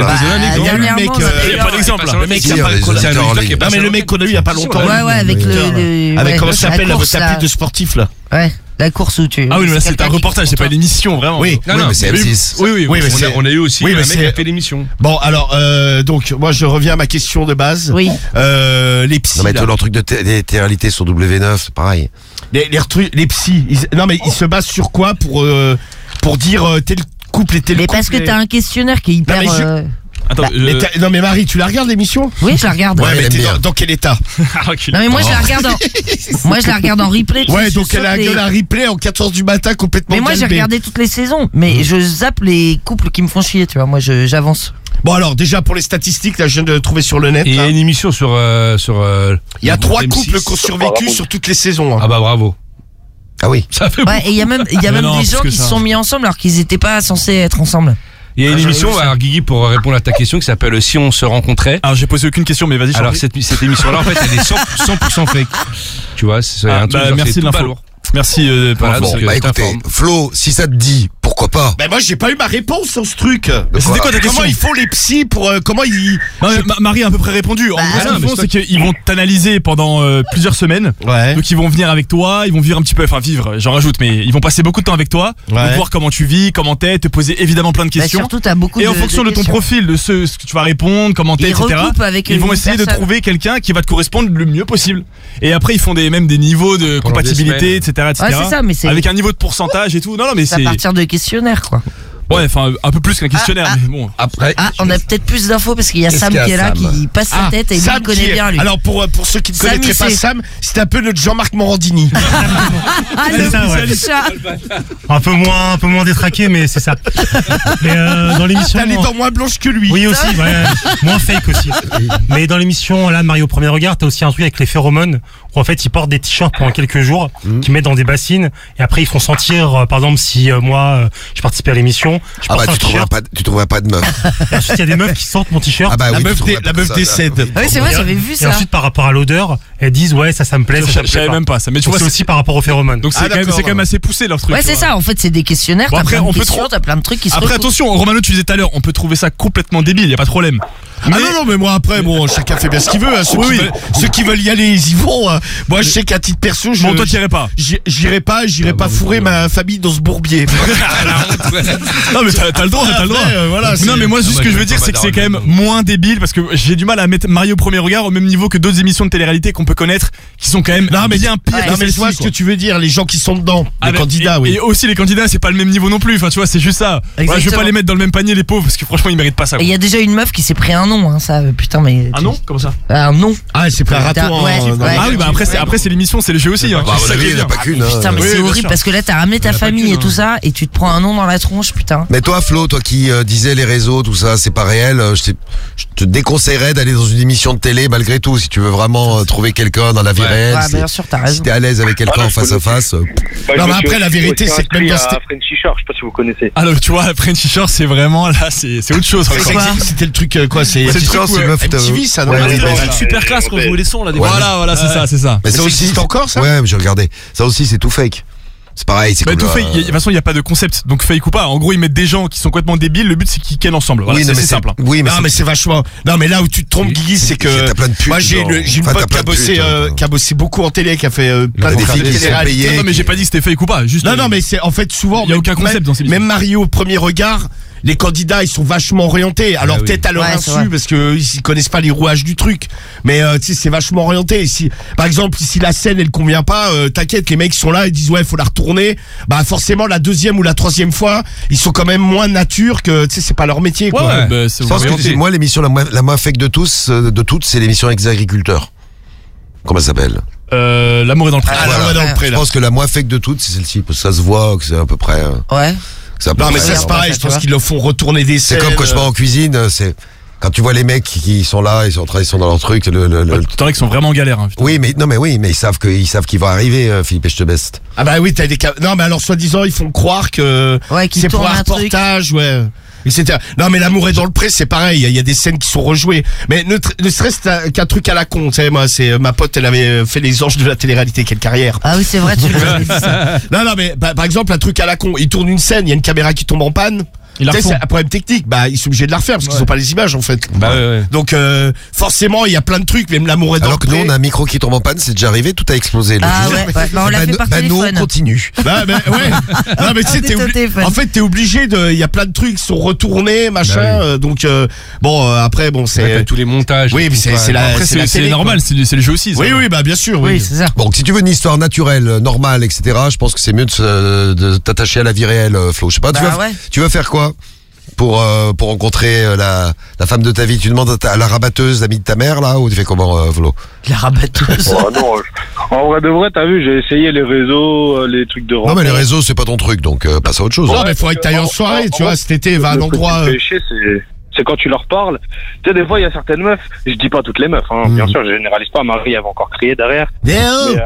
y a pas d'exemple. Le mec, non mais le mec qu'on a eu il y a pas longtemps. Ouais, avec le. Avec comment ça s'appelle la pub de sportif là. Ouais. La course où tu. Ah oui, mais là c'est un reportage, c'est pas une émission vraiment. Oui, mais c'est M6. Oui, mais on a eu aussi un mec qui a fait l'émission. Bon, alors donc moi je reviens à ma question de base. Oui. Les psys. Non mais tous leurs trucs de télé-réalité sur W9, c'est pareil. Les psys, non mais ils se basent sur quoi pour dire tel couple et tel couple. Mais parce que t'as un questionnaire qui est hyper. Attends, non mais Marie, tu la regardes l'émission? Oui, je la regarde. Ouais, mais t'es dans quel état? Non mais moi je la regarde en replay. Ouais, donc elle a un gueule à replay en 14 du matin complètement. Mais moi j'ai regardé toutes les saisons, mais je zappe les couples qui me font chier, tu vois. Moi j'avance. Bon alors déjà pour les statistiques, là je viens de trouver sur le net. Et il y a une émission sur il y a 3 couples qui ont survécu sur toutes les saisons. Ah bah bravo. Ah oui. Ça fait. Ouais, et il y a même des gens qui se sont mis ensemble alors qu'ils étaient pas censés être ensemble. Il y a une émission, alors Guigui, pour répondre à ta question, qui s'appelle Si on se rencontrait. Alors j'ai posé aucune question, mais vas-y. Alors cette émission-là, en fait, elle est 100% fake. Tu vois, c'est un truc. Merci de l'info. Merci pour l'info. Bon, écoutez, Flo, si ça te dit, pourquoi pas? Ben moi j'ai pas eu ma réponse sur ce truc. C'était quoi ta question? Comment ils font les psys pour comment ils. Non, Marie a à peu près répondu. En gros, ce qu'ils font, c'est qu'ils vont t'analyser pendant plusieurs semaines. Ouais. Donc ils vont venir avec toi, ils vont vivre un petit peu, enfin vivre, j'en rajoute, mais ils vont passer beaucoup de temps avec toi, pour voir comment tu vis, comment t'es, te poser évidemment plein de questions. Surtout t'as beaucoup. Et en fonction de ton profil, de ce que tu vas répondre, comment t'es, etc. Ils vont essayer de trouver quelqu'un qui va te correspondre le mieux possible. Et après ils font même des niveaux de compatibilité, etc. Ouais, c'est ça, mais avec un niveau de pourcentage et tout. Non, mais c'est à partir de questionnaires, quoi. Ouais, enfin un peu plus qu'un questionnaire, mais bon. Après, on a peut-être plus d'infos parce qu'il y a Sam qui est là, qui passe sa tête et lui il connaît bien lui. Alors pour ceux qui ne connaîtraient pas Sam, c'est un peu notre Jean-Marc Morandini. C'est ça, ouais. Un peu moins détraqué, mais c'est ça. Mais dans l'émission. T'as les dents moins blanches que lui. Oui aussi, ouais, moins fake aussi. Mais dans l'émission là, Mario au premier regard, t'as aussi un truc avec les phéromones où en fait ils portent des t-shirts pendant quelques jours, qu'ils mettent dans des bassines et après ils font sentir, par exemple si moi je participais à l'émission. Je Ah porte bah un t-shirt. tu trouveras pas de meuf. Et ensuite, il y a des meufs qui sentent mon t-shirt. Ah bah La oui, meuf tu trouveras pas ça, décède. là. Ah oui, c'est vrai, j'avais vu Et ça. ensuite, par rapport à l'odeur, elles disent ouais, ça me plaît, ça me Je plaît savais pas. même pas ça. Mais tu Donc vois, c'est aussi par rapport aux phéromones. donc Ah, d'accord, c'est quand même assez poussé leur truc. Ouais, tu c'est vois. ça. En fait, c'est des questionnaires. Bon, T'as après, plein de on peut questions, trop- t'as plein de trucs qui se Après, recoupent. attention, Romano, tu disais tout à l'heure, on peut trouver ça complètement débile, y a pas de problème. Ah non, mais moi après, bon, chacun fait bien ce qu'il veut. Hein. Ceux qui veulent y aller, ils y vont. Hein. Moi, je sais qu'à titre perso, Bon, toi, t'irais pas. j'irai pas fourrer ma famille dans ce bourbier. Non, mais t'as le droit, t'as le droit. Après, voilà, Non, mais moi, juste ce que je veux dire, c'est que c'est quand même moins débile parce que j'ai du mal à mettre Mario au premier regard au même niveau que d'autres émissions de télé-réalité qu'on peut connaître qui sont quand même bien pires. Non, mais je vois ce que tu veux dire. Les gens qui sont dedans, les candidats, oui. Et aussi, les candidats, c'est pas le même niveau non plus. Enfin, tu vois, c'est juste ça. Ouais, je vais Exactement. pas les mettre dans le même panier, les pauvres, parce que franchement, ils méritent pas ça. Et quoi. il y a déjà une meuf qui s'est pris un nom, hein, ça, putain, mais. Ah non Comment ça Un nom. Ah, c'est pris un râteau. Ouais, ouais. Ah oui, bah après, c'est l'émission, c'est le jeu aussi. Hein. Bah, à C'est mon ça avis, qui est il n'y en a bien. pas qu'une. Putain, mais Oui, c'est bien horrible sûr. parce que là, t'as ramené ta Il y en a pas famille qu'une, et tout ça, et tu te prends un nom dans la tronche, putain. Mais toi, Flo, toi qui disais les réseaux, tout ça, c'est pas réel. Je te déconseillerais d'aller dans une émission de télé malgré tout. Si tu veux vraiment trouver quelqu'un dans la vie réelle, Ouais, bien sûr, t'as si raison. t'es à l'aise avec quelqu'un en face à face. Non, mais après, la vérité, c'est que même dans à Frenchy Shore, je sais pas si vous connaissez. Alors, tu vois, Frenchy Shore, c'est vraiment là, c'est autre chose. C'est encore. que c'était le truc, quoi. C'est C'est le truc c'est où, meuf, MTV, ça, non Ouais, Ouais, oui, ouais, bah, ouais. Super classe quand je jouais les sons là. Des fois. Voilà, c'est ça. Mais ça existe encore, ça Ouais, mais j'ai regardé. Ça aussi, c'est tout fake. C'est pareil, c'est Bah, comme tout fake, de toute façon, il n'y a pas de concept. Donc, fake ou pas. En gros, ils mettent des gens qui sont complètement débiles. Le but, c'est qu'ils kennent ensemble. Voilà, oui, non, mais c'est simple. hein. Oui, mais Non, mais c'est vachement. Non, mais là où tu te trompes, Guigui, c'est que. t'as plein de putes. Moi, j'ai dedans. une Enfin, pote t'as plein de putes, qui a bossé beaucoup en télé, qui a fait plein T'as de des filles qui sont télé-réalités. payées. Non, mais j'ai pas dit que c'était fake ou pas. Juste. Non, mais c'est en fait souvent. Il y a aucun concept dans ces Même Mario au premier regard, les candidats ils sont vachement orientés. Alors oui. peut-être à leur Ouais, c'est insu vrai. parce que ils connaissent pas les rouages du truc. Mais tu sais c'est vachement orienté. Et si par exemple si la scène elle convient pas, t'inquiète les mecs sont là ils disent ouais faut la retourner. Bah forcément la deuxième ou la troisième fois ils sont quand même moins nature que tu sais c'est pas leur métier quoi. Ouais, bah, c'est Je pense que orienté. moi, l'émission la moins fake de toutes, c'est l'émission avec les agriculteurs. Comment ça s'appelle? L'amour est dans le pré. Ah, là, ouais, dans le pré, Je là. pense que la moins fake de toutes, c'est celle-ci. Parce que ça se voit que c'est à peu près. Ouais. C'est à peu Non mais près- ça c'est pareil. Je pense qu'ils le font retourner des C'est scènes. comme quand je pars en cuisine, c'est quand tu vois les mecs qui sont là, ils sont en train, ils sont dans leur truc. T'en as qui sont vraiment en galère. Hein, putain. Oui, mais non, mais ils savent qu'il va arriver, Philippe Etchebest. Ah bah oui, t'as des cas. Non mais alors soi-disant ils font croire que Ouais, qu'ils c'est pour tournent un un truc. reportage, ouais. Etc. Non mais l'amour est dans le pré, c'est pareil. Il y a des scènes qui sont rejouées. Mais ne serait-ce qu'un truc à la con. Tu sais, moi, c'est ma pote, elle avait fait les anges de la télé-réalité. Quelle carrière. Ah oui, c'est vrai, tu l'avais dit ça. Non mais par exemple un truc à la con. Ils tournent une scène, il y a une caméra qui tombe en panne. Ils la Tu sais, refont. c'est un problème technique. Bah ils sont obligés de la refaire parce qu'ils ont pas les images en fait. Bah ouais. Donc forcément il y a plein de trucs. Même l'amour est dans Alors le que nous, pré. on a un micro qui tombe en panne, c'est déjà arrivé, tout a explosé. Ah ouais, ouais. Bah, on l'a fait par nous, on téléphone. continue. Bah, ouais. Non, mais tu sais, Ah, t'es au téléphone. en fait, t'es obligé de. Il y a plein de trucs qui sont retournés, machin. Donc, bon, après, bon, Ouais, c'est. t'as tous les montages. Oui, mais c'est la. Après, la c'est télé, normal, c'est le jeu aussi. ça. quoi. Oui, bah, bien sûr, Oui, oui. c'est ça. Bon, si tu veux une histoire naturelle, normale, etc., je pense que c'est mieux de t'attacher à la vie réelle, Flo. Je sais pas, Bah ouais. tu vas faire quoi pour rencontrer la femme de ta vie? Tu demandes à la rabatteuse, l'amie de ta mère, là, ou tu fais comment, Flo? La rabatteuse. Oh, non, en vrai de vrai, t'as vu, j'ai essayé les réseaux, les trucs de Non, mais rencontre. les réseaux, c'est pas ton truc, donc passe à autre chose. Non, mais faudrait que t'ailles en soirée, tu vois, cet été, va à un Le truc endroit. qui me fait chier, c'est quand tu leur parles. Tu sais, des fois, il y a certaines meufs, je dis pas toutes les meufs, hein, bien sûr, je généralise pas, Marie, elle va encore crier derrière. Mais,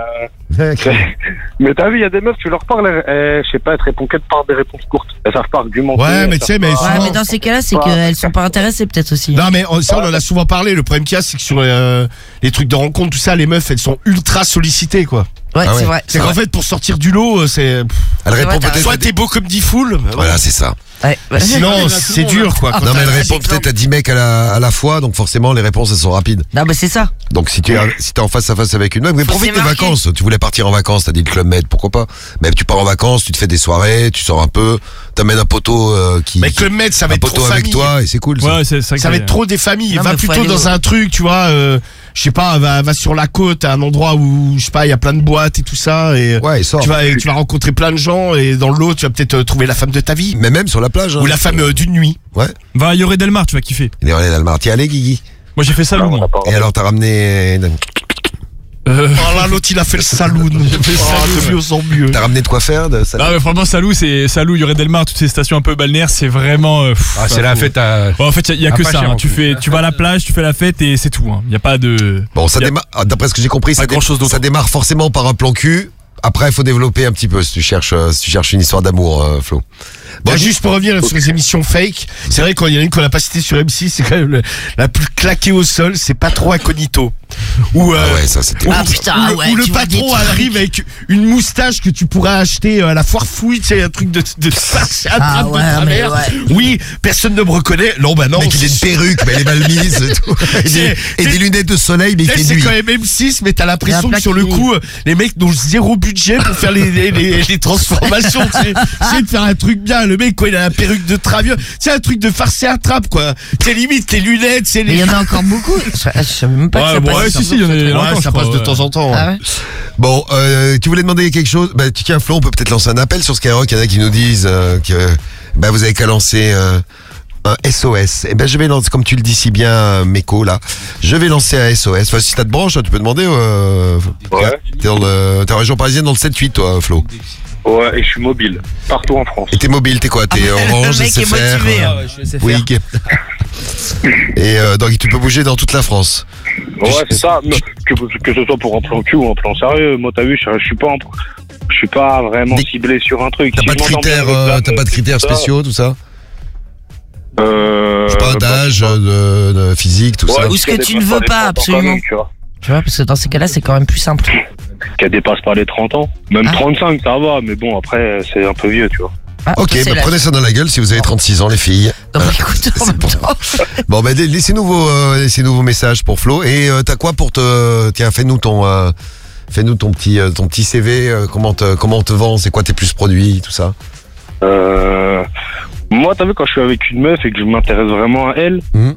mais t'as vu, il y a des meufs, tu leur parles, je sais pas, elles te répondent que par des réponses courtes. Elles savent pas argumenter. Ouais, mais elles tu sais, savent mais pas- Ouais, mais dans ces cas-là, c'est qu'elles sont pas intéressées, peut-être aussi. Non, mais ça, on en a souvent parlé. Le problème qu'il y a, c'est que sur les trucs de rencontre, tout ça, les meufs, elles sont ultra sollicitées, quoi. Ouais, Ah ouais. c'est vrai. C'est qu'en fait, pour sortir du lot, c'est. Elle répond vrai, t'as peut-être. Soit t'es beau comme 10 foules. Voilà, c'est ça. Ouais. Mais sinon, c'est dur, quoi. Non, mais elle répond peut-être à 10 mecs à la fois, donc forcément, les réponses, elles sont rapides. Non, mais c'est ça. Donc si t'es en face à face avec une meuf, mais Faut profite se des démarquer. vacances. Tu voulais partir en vacances, t'as dit le Club Med, pourquoi pas? Mais tu pars en vacances, tu te fais des soirées, tu sors un peu, t'amènes un poteau Mais Club Med, ça va un être trop poteau avec famille. toi et c'est cool. Ça. Ouais, c'est Ça va être trop des familles. Non, Va mais faut plutôt aller dans au- un truc, tu vois, je sais pas, va sur la côte, à un endroit où, je sais pas, il y a plein de boîtes et tout ça. Et Ouais, il sort. tu vas rencontrer plein de gens et dans l'eau, tu vas peut-être trouver la femme de ta vie. Mais même sur la plage. Hein. Ou la femme d'une nuit. Ouais. Va à Yoré Delmar, tu vas kiffer. Il est allé dans le Mar. Tiens, allez, Guigui. Moi, j'ai fait ça, Non, on moi. n'a pas- Et alors, t'as ramené. Oh là, l'autre, il a fait le saloon. De mieux en mieux. T'as ramené de quoi faire de ça. Ah, mais franchement, Salou, Yoré Delmar, toutes ces stations un peu balnéaires, c'est vraiment. Ah, c'est la fête à. Bon, en fait, il y a Ah, que pas ça. cher, hein. en Tu vas à la plage, tu fais la fête et c'est tout. Il y a pas de. Bon, ça y a- démarre. D'après ce que j'ai compris, Pas grand-chose d'autre. ça démarre forcément par un plan cul. Après, il faut développer un petit peu si tu cherches une histoire d'amour, Flo. Bon, Juste pour revenir sur les émissions fake, c'est vrai qu'il y en a une qu'on n'a pas citée sur M6, c'est quand même la plus claquée au sol, c'est Patron Incognito. Où, Ah ouais, ça c'était. Ah putain, ouais. où le tu vois des patron trucs. arrive avec une moustache que tu pourras acheter à la foire fouille, tu sais, un truc de farce à Ah trappe ouais, de mais travers. ouais. Oui, personne ne me reconnaît. Non, bah non. Mec, il a une perruque, mais elle est mal mise et tout. Et des lunettes de soleil, mais il fait C'est nuit. quand même M6, mais t'as Il y a l'impression un que sur le plaqué. coup, les mecs n'ont zéro budget pour faire les transformations. C'est de faire un truc bien. Le mec, quoi, il a la perruque de travers. C'est un truc de farce et attrape, quoi. C'est limite les lunettes, c'est Mais les. il y en a encore beaucoup. Je savais même pas que ça bon, passait. ouais, si, il y en a Ouais, encore, je ça crois, passe de ouais. temps en temps. Ah ouais. Bon, tu voulais demander quelque chose? Bah, tiens, Flo, on peut peut-être lancer un appel sur Skyrock. Il y en a qui nous disent que bah, vous avez qu'à lancer un SOS. Et ben, je vais lancer, comme tu le dis si bien, Meko, là. Je vais lancer un SOS. Enfin, si t'as de branche, tu peux demander. Ouais. T'es en région parisienne dans le 7-8, toi, Flo. Ouais, et je suis mobile. Partout en France. Et t'es mobile, t'es quoi? T'es Le Orange, mec est SFR. motivé. Ah ouais, je sais Oui. faire. Et donc, tu peux bouger dans toute la France. Ouais, c'est ça. Mais que ce soit pour un plan cul ou un plan sérieux. Moi, t'as vu, je suis pas vraiment Des- ciblé sur un truc. T'as Si pas de je m'entends bien critères, avec la t'as pas de meuf, critères tout ça, spéciaux, tout ça? Je sais pas, d'âge, bah, de physique, tout ça. ouais, Ou ce que qu'elle tu ne dépasse veux les pas, 30 ans quand absolument. même, tu vois. Tu vois, parce que dans ces cas-là, c'est quand même plus simple. Qu'elle dépasse pas les 30 ans. Même Ah. 35, ça va. Mais bon, après, c'est un peu vieux, tu vois. Ah, Ok, c'est bah, l'âge. prenez ça dans la gueule si vous avez 36 ans, les filles. Non, mais écoute, en même temps. Bon, ben laissez-nous vos messages pour Flo. Et t'as quoi pour te... Tiens, fais-nous ton petit CV. Comment on te vend? C'est quoi tes plus produits, tout ça? Moi, t'as vu, quand je suis avec une meuf et que je m'intéresse vraiment à elle, Mhm.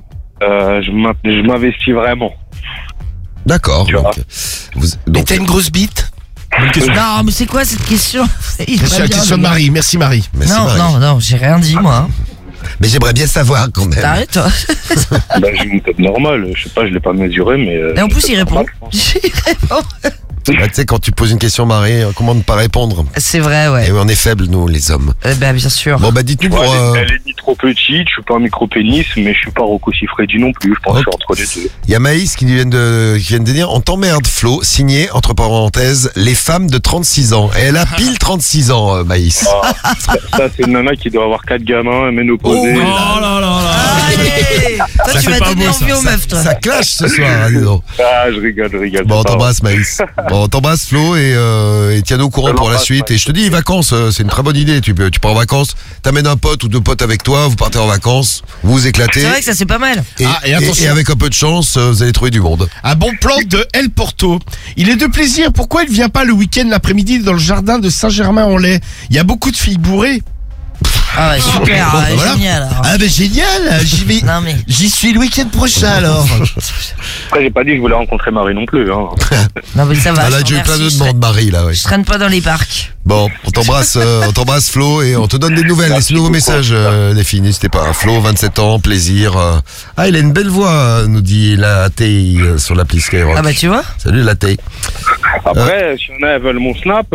je m'investis vraiment. D'accord. Tu vois. Vous- Mais donc, t'as une grosse bite? Non, mais c'est quoi cette question? Il va C'est la bien, question de le gars. Marie. Merci Marie. merci, Non, Marie. non, j'ai rien dit, moi. hein. Mais j'aimerais bien savoir quand même. T'arrêtes, toi. Bah, j'ai une tête normale. Je sais pas, je l'ai pas mesuré, mais. Et en plus, il c'est répond. normal, je pense. Il répond. Bah, tu sais, quand tu poses une question, Marie, comment ne pas répondre? C'est vrai, ouais. Et on est faibles, nous, les hommes. Bah, bien sûr. Bon, bah, dites-nous Ouais, pour... elle est ni trop petite, je suis pas un micro-pénis, mais je suis pas Rocco Siffredi non plus. Je pense que je suis entre les deux. Il y a Maïs qui vient de dire, on t'emmerde, Flo, signé, entre parenthèses, les femmes de 36 ans. Et elle a pile 36 ans, Maïs. Ah, ça, c'est une nana qui doit avoir 4 gamins, ménopausée. Oh là là là. Allez Toi, Ça tu fait vas pas donner beau, envie aux meufs, toi. Ça clash ce soir, hein, dis donc. Ah, je rigole. Bon, on c'est pas t'embrasse, Maïs. Bon, on t'embrasse, Flo, et tiens-nous au courant Je pour la l'embrasse, suite. Maïs. Et je te dis, les vacances, c'est une très bonne idée. Tu pars en vacances, t'amènes un pote ou deux potes avec toi, vous partez en vacances, vous vous éclatez. C'est vrai que ça, c'est pas mal. Et attention. et avec un peu de chance, vous allez trouver du monde. Un bon plan de El Porto. Il est de plaisir. Pourquoi il vient pas le week-end l'après-midi dans le jardin de Saint-Germain-en-Laye? Il y a beaucoup de filles bourrées. Ah ouais, super, Bon, ouais, voilà. génial. alors. Ah ben génial. Non, mais. J'y suis le week-end prochain alors. Après, j'ai pas dit que je voulais rencontrer Marie non plus. Hein. Non, mais ça va. Ah, là, je te j'ai eu plein remercie, de je demandes, Marie, là, oui. Je traîne pas dans les parcs. Bon, on t'embrasse, Flo, et on te donne des nouvelles. Merci Laissez-nous vos beaucoup. messages, les filles, n'hésitez pas. Flo, 27 ans, plaisir. Ah, il a une belle voix, nous dit la T sur l'appli Skyrock. Ah bah, tu vois. Salut la T. Après, si on a, elles veulent mon Snap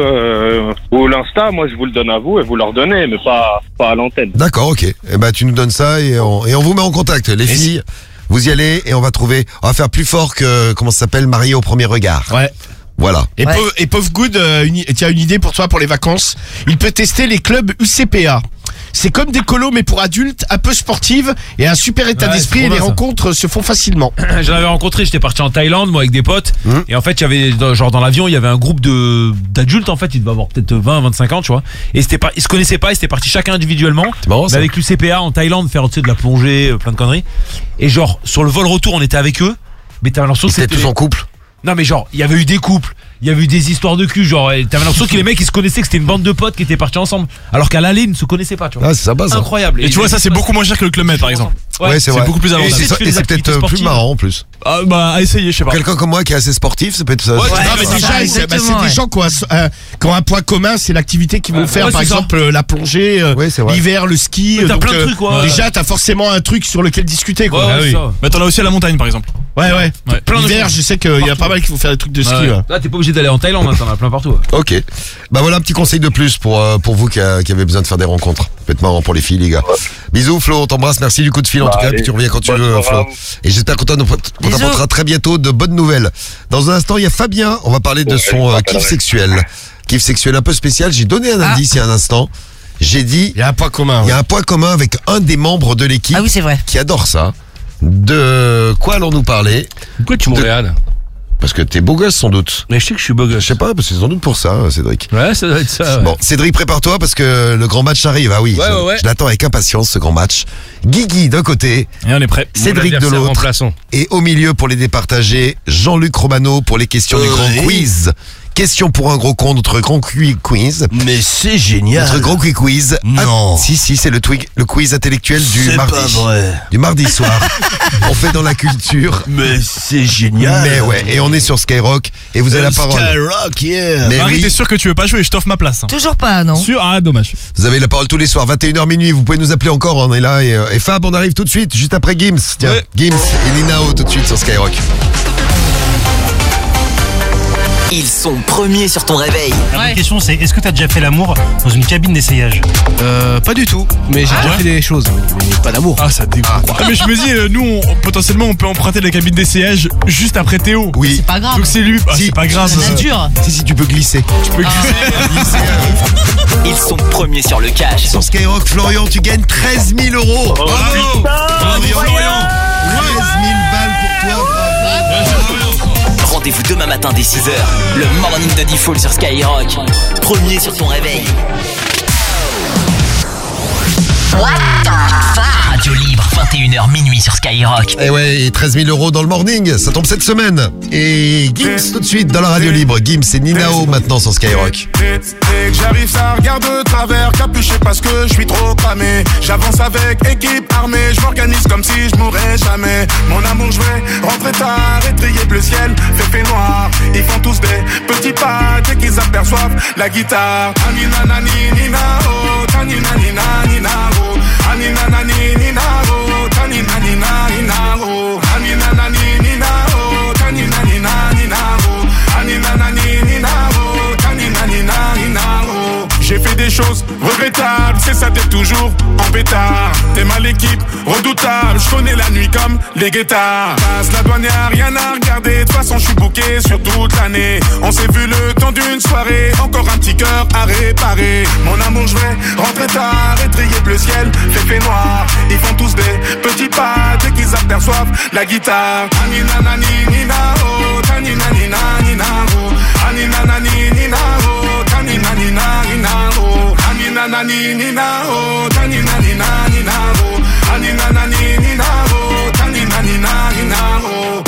ou l'Insta, moi, je vous le donne à vous et vous leur donnez, mais pas à l'antenne. D'accord, ok. Eh ben, tu nous donnes ça et on vous met en contact. Les filles, vous y allez et on va faire plus fort que, comment ça s'appelle, marié au premier regard. Ouais. Voilà. Et Ouais. Pauvre Good, tiens, une idée pour toi pour les vacances. Il peut tester les clubs UCPA. C'est comme des colos mais pour adultes, un peu sportives et un super état Ouais, d'esprit c'est et trop les bien, ça. rencontres se font facilement. J'en avais rencontré, j'étais parti en Thaïlande, moi, avec des potes. Et en fait, il y avait, genre, dans l'avion, il y avait un groupe d'adultes, en fait, ils devaient avoir peut-être 20, 25 ans, tu vois. Et ils se connaissaient pas, ils étaient partis chacun individuellement. C'est marrant, Mais ça. avec l'UCPA en Thaïlande, faire, tu sais, de la plongée, plein de conneries. Et genre, sur le vol retour, on était avec eux. Mais t'avais l'impression Ils que étaient tous en couple. Non, mais genre, il y avait eu des couples. Il y avait eu des histoires de cul, genre, et t'avais l'impression que les mecs ils se connaissaient, que c'était une bande de potes qui étaient partis ensemble. Alors qu'à l'aller, ils ne se connaissaient pas, tu vois. Ah, c'est sympa, ça. Incroyable. Et tu vois, ça, c'est beaucoup moins cher que le Club Med, par exemple. Ouais, c'est vrai. beaucoup plus Et avantageux. c'est peut-être plus marrant en plus. Ah, bah, à essayer, je sais pas. Quelqu'un comme moi qui est assez sportif, ça peut être ça. Non, Ouais, mais c'est déjà, ça, c'est exactement, des ouais. gens qui ont un point commun, c'est l'activité qu'ils vont faire, ouais, par c'est ça. exemple la plongée, Ouais, c'est vrai. l'hiver, le ski. Mais t'as donc, plein de trucs, quoi. Déjà, t'as forcément un truc sur lequel discuter, quoi. Ouais, Ah oui. ça. Mais t'en as aussi à la montagne, par exemple. Ouais, ouais. Ouais. Plein de L'hiver, choses. je sais qu'il y a pas mal qui vont faire des trucs de ski. Ouais. ouais. Là, t'es pas obligé d'aller en Thaïlande, hein, t'en as plein partout. Ouais. Ok. Bah voilà un petit conseil de plus pour vous qui avez besoin de faire des rencontres. Ça peut être marrant pour les filles, les gars. Bisous Flo, on t'embrasse, merci du coup de fil en tout cas, Allez. puis tu reviens quand tu Bonne veux soirée Flo. à vous. Et j'espère qu'on t'apportera très bientôt de bonnes nouvelles. Dans un instant, il y a Fabien, on va parler de Ouais, son je kiff rappellerai. sexuel. Kiff sexuel un peu spécial, j'ai donné un indice il y a un instant. J'ai dit, Il y a un point commun. il y a un point commun avec un des membres de l'équipe Ah oui, c'est vrai. qui adore ça. De quoi allons-nous parler? Pourquoi tu me regardes? Parce que t'es beau gosse sans doute. Mais je sais que je suis beau gosse. Je sais pas, parce que c'est sans doute pour ça, Cédric. Ouais, ça doit être ça. Ouais. Bon, Cédric, prépare-toi parce que le grand match arrive. Ah oui, Ouais. je l'attends avec impatience, ce grand match. Guigui d'un côté, Et on est prêt. Cédric de Mon adversaire l'autre. remplaçant. Et au milieu, pour les départager, Jean-Luc Romano pour les questions du grand quiz. Question pour un gros con, notre grand quiz. Mais c'est génial. Notre grand quiz. Non. Si, c'est le quiz intellectuel du C'est mardi. pas vrai. Du mardi soir. On fait dans la culture. Mais c'est génial. Mais ouais, et on est sur Skyrock et vous avez la parole. Skyrock, yeah. Mais Marie, oui, t'es sûr que tu veux pas jouer? Je t'offre ma place. Hein. Toujours pas, non. Sûr? Ah, dommage. vous avez la parole tous les soirs, 21h minuit. Vous pouvez nous appeler encore, on est là. Et Fab, on arrive tout de suite, juste après Gims. Tiens, Ouais. Gims et Ninao tout de suite sur Skyrock. Ils sont premiers sur ton réveil. La vraie question, c'est est-ce que t'as déjà fait l'amour dans une cabine d'essayage? Pas du tout, mais j'ai déjà fait des choses, mais pas d'amour. Ah, ça dégoûte. Ah, mais je me dis, nous, potentiellement, on peut emprunter la cabine d'essayage juste après Théo. Oui. C'est pas grave. Donc c'est lui. Ah, Si. c'est pas grave. C'est nature. Si, tu peux glisser. Tu peux glisser. Ils sont premiers sur le cash. Sur Skyrock, Florian, tu gagnes 13 000 euros. Bravo. Florian. 13 000 balles pour toi. Rendez-vous demain matin dès 6h. Le morning de Diffoul sur Skyrock. Premier sur ton réveil. Radio libre, 21h minuit sur Skyrock. Et ouais, et 13 000 euros dans le morning, ça tombe cette semaine. Et Gims tout de suite dans la radio libre. Gims et Ninao maintenant sur Skyrock. Dès que j'arrive, ça regarde de travers, capuché parce que je suis trop cramé. J'avance avec équipe armée, je m'organise comme si je mourrais jamais. Mon amour, je vais rentrer tard et trier bleu ciel, fait noir. Ils font tous des petits pas dès qu'ils aperçoivent la guitare. Anina nani nina oh, tanina nina nina oh, anina nani nina oh, tanina nina nina oh, anina nani nina oh, tanina nina nina oh, anina nani nina oh, tanina nina nina oh. J'ai fait des choses regrettables, c'est ça t'es toujours en pétard. T'es mal équipe, redoutable, je connais la nuit comme les guettards. Passe la douane, y'a rien à regarder, de toute façon je suis booké sur toute l'année. On s'est vu le temps d'une soirée, encore un petit cœur à réparer. Mon amour, je vais rentrer tard et trier bleu ciel, fait noir. Ils font tous des petits pas dès qu'ils aperçoivent la guitare. Anina nani nina oh, tanina nina nina oh, anina nani nina oh, tanina nina nina oh, anina nani nina oh, tanina nina nina oh, anina nani nina oh, tanina nina nina oh.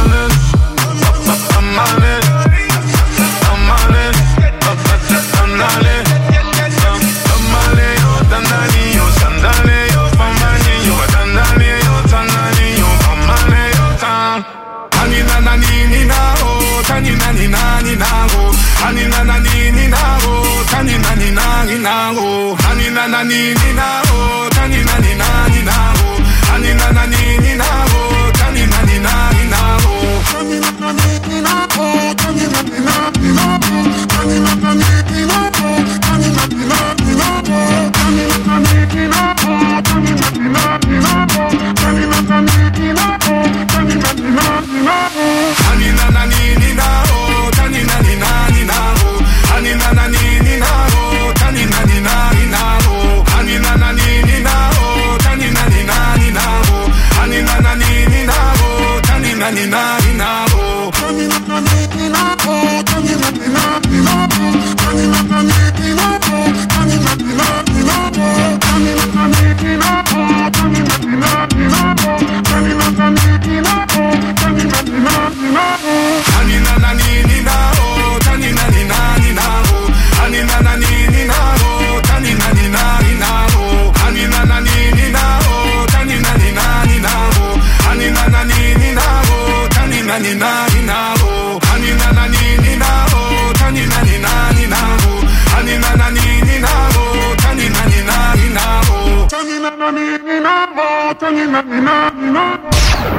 Anina nani nina oh, tanina nina nina oh, anina nani nina oh, tanina nina nina oh, anina nani nina oh, tanina nina nina oh, anina nani nina oh, tanina nina nina oh, anina nani nina oh, tanina nina nina oh, anina nani nina oh, tanina nina nina oh, anina nani nina oh, tanina nina nina oh, anina nani nina oh, tanina nina nina oh, anina nani nina oh, tanina nina nina oh, anina nani nina oh, tanina nina nina oh, anina nani nina oh, tanina nina nina oh, anina nani nina oh, tanina nina nina oh, anina nani nina oh, tanina nina nina oh, anina nani nina oh, tanina nina nina oh, anina nani nina oh, tanina nina nina oh, anina nani nina oh, tanina nina nina oh, anina nani nina oh, tanina nina nina oh, anina nani nina oh, tanina nina nina oh, anina nani nina oh, tanina nina nina oh, anina nani nina oh, tanina nina nina oh, anina nani nina oh, tanina nina nina oh, anina nani nina oh, tanina nina nina oh, tanina nani nina oh, tanina nina nina oh.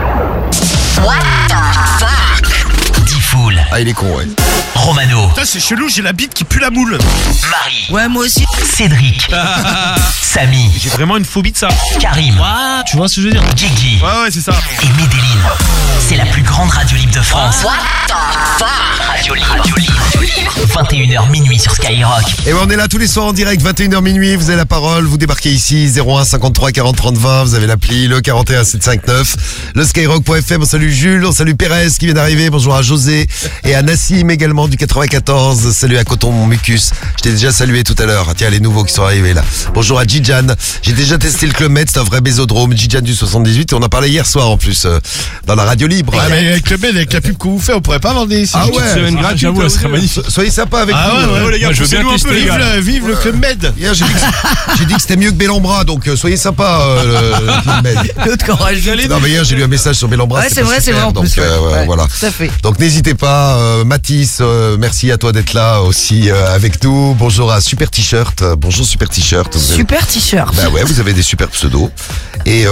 What the fuck? Diffoul. Ah, il est con, ouais. Romano. Putain, c'est chelou, j'ai la bite qui pue la moule. Marie. Ouais, moi aussi. Cédric. Samy. J'ai vraiment une phobie de ça. Karim. Tu vois ce que je veux dire? Guigui. Ouais, c'est ça. Et Medellin. C'est la plus grande radio libre de France. What the fuck? Radio libre. 21h 21h minuit sur Skyrock. Et ben on est là tous les soirs en direct, 21h minuit, vous avez la parole, vous débarquez ici, 01 53 40 30 20, vous avez l'appli, le 41 759, le skyrock.fm, on salue Jules, on salue Pérez qui vient d'arriver, bonjour à José et à Nassim également du 94, salut à Coton mon Mucus, je t'ai déjà salué tout à l'heure, tiens les nouveaux qui sont arrivés là. Bonjour à Djijan, j'ai déjà testé le Club Med, c'est un vrai bésodrome, Djijan du 78 et on a parlé hier soir en plus, dans la radio libre. Ah mais avec le Med, avec la pub que vous faites, on pourrait pas vendre des Ah ouais, J'avoue, ça serait magnifique. soyez sympa avec Ah nous. ouais, les gars, Moi, je veux bien poussez-nous un peu, tester, les gars. Vive le Club Med. Hier, j'ai dit que c'était mieux que Bellambra, donc soyez sympa. Le Club Med. L'autre qu'on rajoute. Non mais hier j'ai lu un message sur Bellambra. Ouais, c'est vrai, c'est vrai en donc, plus. Ouais, voilà. Tout à fait. Donc n'hésitez pas, Mathis, merci à toi d'être là aussi avec nous. Bonjour à Super T-shirt, bonjour Super T-shirt. Super t-shirt. Bah ouais, vous avez des super pseudos. Et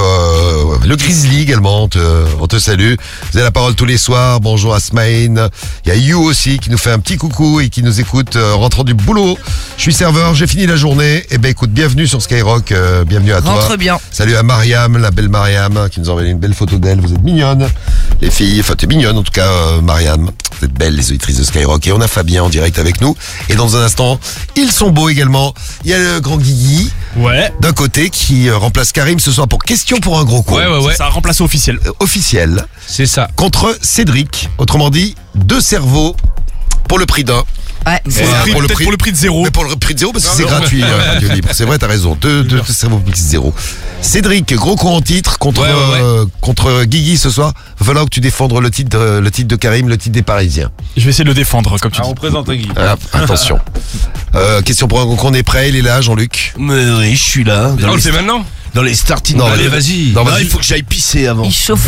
le Grizzly également, on te salue. Vous avez la parole tous les soirs. Bonjour à Smaïn. Il y a You aussi qui nous fait un petit coucou et qui nous écoute en rentrant du boulot. Je suis serveur, j'ai fini la journée. Eh ben écoute, bienvenue sur Skyrock, bienvenue à toi. Rentre bien. Salut à Mariam, la belle Mariam, qui nous a envoyé une belle photo d'elle. Vous êtes mignonne, les filles. Enfin, t'es mignonne en tout cas, Mariam. Vous êtes belles, les auditrices de Skyrock. Et on a Fabien en direct avec nous. Et dans un instant, ils sont beaux également. Il y a le grand Guigui, Ouais. d'un côté, qui remplace Karim ce soir pour question pour un gros coup. Ouais. Ça a remplacé officiel. Officiel. C'est ça. Contre Cédric. Autrement dit, 2 cerveaux pour le prix d'un. Ouais, c'est Voilà, ça. Peut-être pour le prix de 0. Mais pour le prix de 0 parce que c'est gratuit, Radio Libre. C'est vrai, t'as raison. 2 cerveaux pour le prix de 0. Cédric, gros coup en titre contre, contre Guigui ce soir. Va falloir que tu défendes le titre de Karim, le titre des Parisiens. Je vais essayer de le défendre, comme tu dis. On présente Guy. Attention. Question pour un gros coup, on est prêt, il est là, Jean-Luc. Mais oui, je suis là. On le fait maintenant. Dans les starting. Non, Allez, vas-y. Non, Non, vas-y. il faut que j'aille pisser avant. Il chauffe.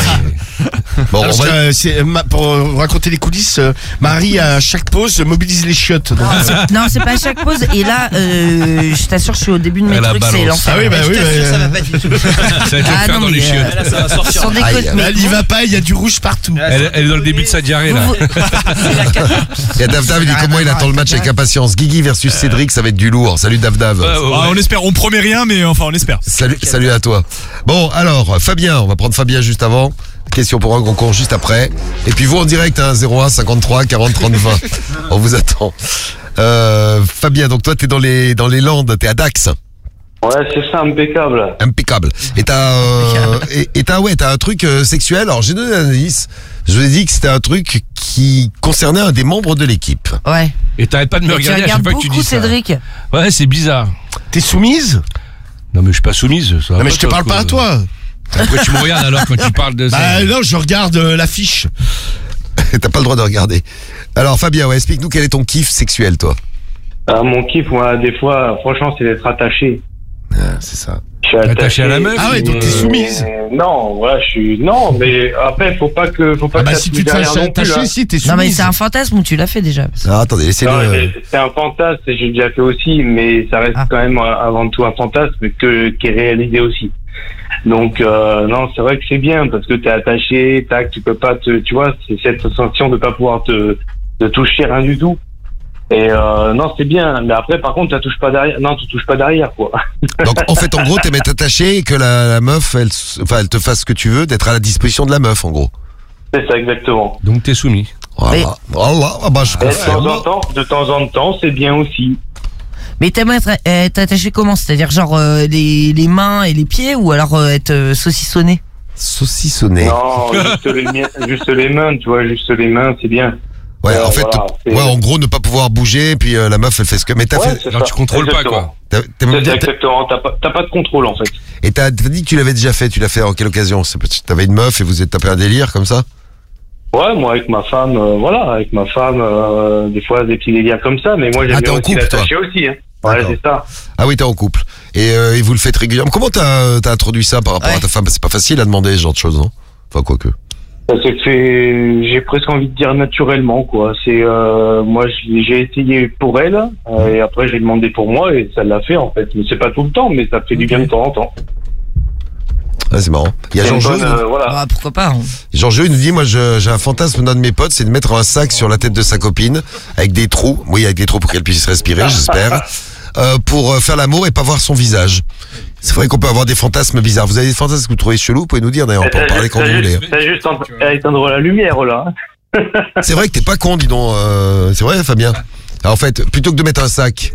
Bon, on Parce va... que, pour raconter les coulisses, Marie à chaque pause mobilise les chiottes. Donc, Non, c'est pas à chaque pause. Et là, je t'assure, je suis au début de mes Elle a trucs, c'est balance. l'enfer. Ah oui, bah oui, Ça va pas du tout. Ça va être Ah l'enfer non, dans mais, les chiottes. Sans déconner, Aïe. mais là, il y va pas, il y a du rouge partout. Elle est dans le début de sa diarrhée là. Il y a Davdav, il dit comment il attend le match avec impatience. Guigui versus Cédric, ça va être du lourd. Salut Davdav. Ah, on espère, on promet rien, mais enfin on espère. Salut à toi. Bon, alors, Fabien, on va prendre Fabien juste avant. Question pour un concours juste après. Et puis vous en direct, hein, 01 53 40 30 20. On vous attend. Fabien, donc toi, t'es dans les Landes, t'es à Dax. Ouais, c'est ça, impeccable. Impeccable. Et t'as un truc sexuel. Alors, j'ai donné un indice. Je vous ai dit que c'était un truc qui concernait un des membres de l'équipe. ouais. Et t'arrêtes pas de me Et tu regarder à chaque regardes fois que tu beaucoup dis ça. Cédric. Ouais, c'est bizarre. T'es soumise? Non mais je suis pas soumise. Ça va Non, mais je te toi, parle pas quoi. à toi. Pourquoi tu me regardes alors quand tu parles de ça? Bah non, je regarde l'affiche. T'as pas le droit de regarder. Alors, Fabien, ouais, explique-nous quel est ton kiff sexuel, toi. Mon kiff, moi, des fois, franchement, c'est d'être attaché. Ah, c'est ça. Je suis Attaché à la meuf? Ah ouais, donc t'es soumise. Non, voilà, non, mais après, faut pas que Ah bah ça si se tu te derrière fâches non plus, attaché, hein. si t'es soumise. Non, mais c'est un fantasme ou tu l'as fait déjà? Ah, attendez, Non, laissez-le. mais c'est un fantasme, j'ai déjà fait aussi, mais ça reste quand même avant tout un fantasme qui est réalisé aussi. Donc non, c'est vrai que c'est bien parce que t'es attaché, tac, tu peux pas tu vois, c'est cette sensation de pas pouvoir te toucher rien du tout. Et non, c'est bien, mais après par contre, tu touches pas derrière quoi. Donc, en fait, en gros, t'aimes être attaché et que la meuf, elle te fasse ce que tu veux, d'être à la disposition de la meuf, en gros. C'est ça exactement. Donc t'es soumis. Voilà. Voilà. Ah bah, je Et confirme. de temps en temps, c'est bien aussi. Mais t'aimerais être attaché comment? C'est-à-dire genre les mains et les pieds ou alors être saucissonné? Saucissonné. Non, juste les mains, tu vois, juste les mains, c'est bien. Ouais, en fait, voilà, en gros, ne pas pouvoir bouger, puis la meuf, elle fait ce que. Mais t'as Ouais, fait. c'est Non, ça. tu contrôles pas, Exactement. quoi. C'est ça, exactement, t'as pas de contrôle en fait. Et t'as dit que tu l'avais déjà fait. Tu l'as fait en quelle occasion? T'avais une meuf et vous êtes tapé un délire comme ça? Ouais, moi avec ma femme, des fois des petits délires comme ça, mais moi j'aime Ah, t'es bien en aussi couple, l'attacher aussi. Hein. Ouais, D'accord. c'est ça. Ah oui, t'es en couple. Et vous le faites régulièrement. Comment t'as introduit ça par rapport à ta femme? C'est pas facile à demander ce genre de choses, non? Enfin, quoique. Ça s'est fait, j'ai presque envie de dire naturellement, quoi. C'est, moi, j'ai essayé pour elle, et après j'ai demandé pour moi, et ça l'a fait, en fait. Mais c'est pas tout le temps, mais ça fait du bien de temps en temps. Ouais, c'est marrant. Il y a C'est une Jean-Jeu. bonne, voilà. Ah, pourquoi pas? Hein. Jean-Jeu, il nous dit, moi, j'ai un fantasme d'un de mes potes, c'est de mettre un sac sur la tête de sa copine, avec des trous. Oui, avec des trous pour qu'elle puisse respirer, j'espère. Pour faire l'amour et pas voir son visage. C'est vrai qu'on peut avoir des fantasmes bizarres. Vous avez des fantasmes que vous trouvez chelous, vous pouvez nous dire d'ailleurs, on peut en parler quand vous voulez. T'as juste à éteindre la lumière, là. C'est vrai que t'es pas con, dis donc. C'est vrai, Fabien. En fait, plutôt que de mettre un sac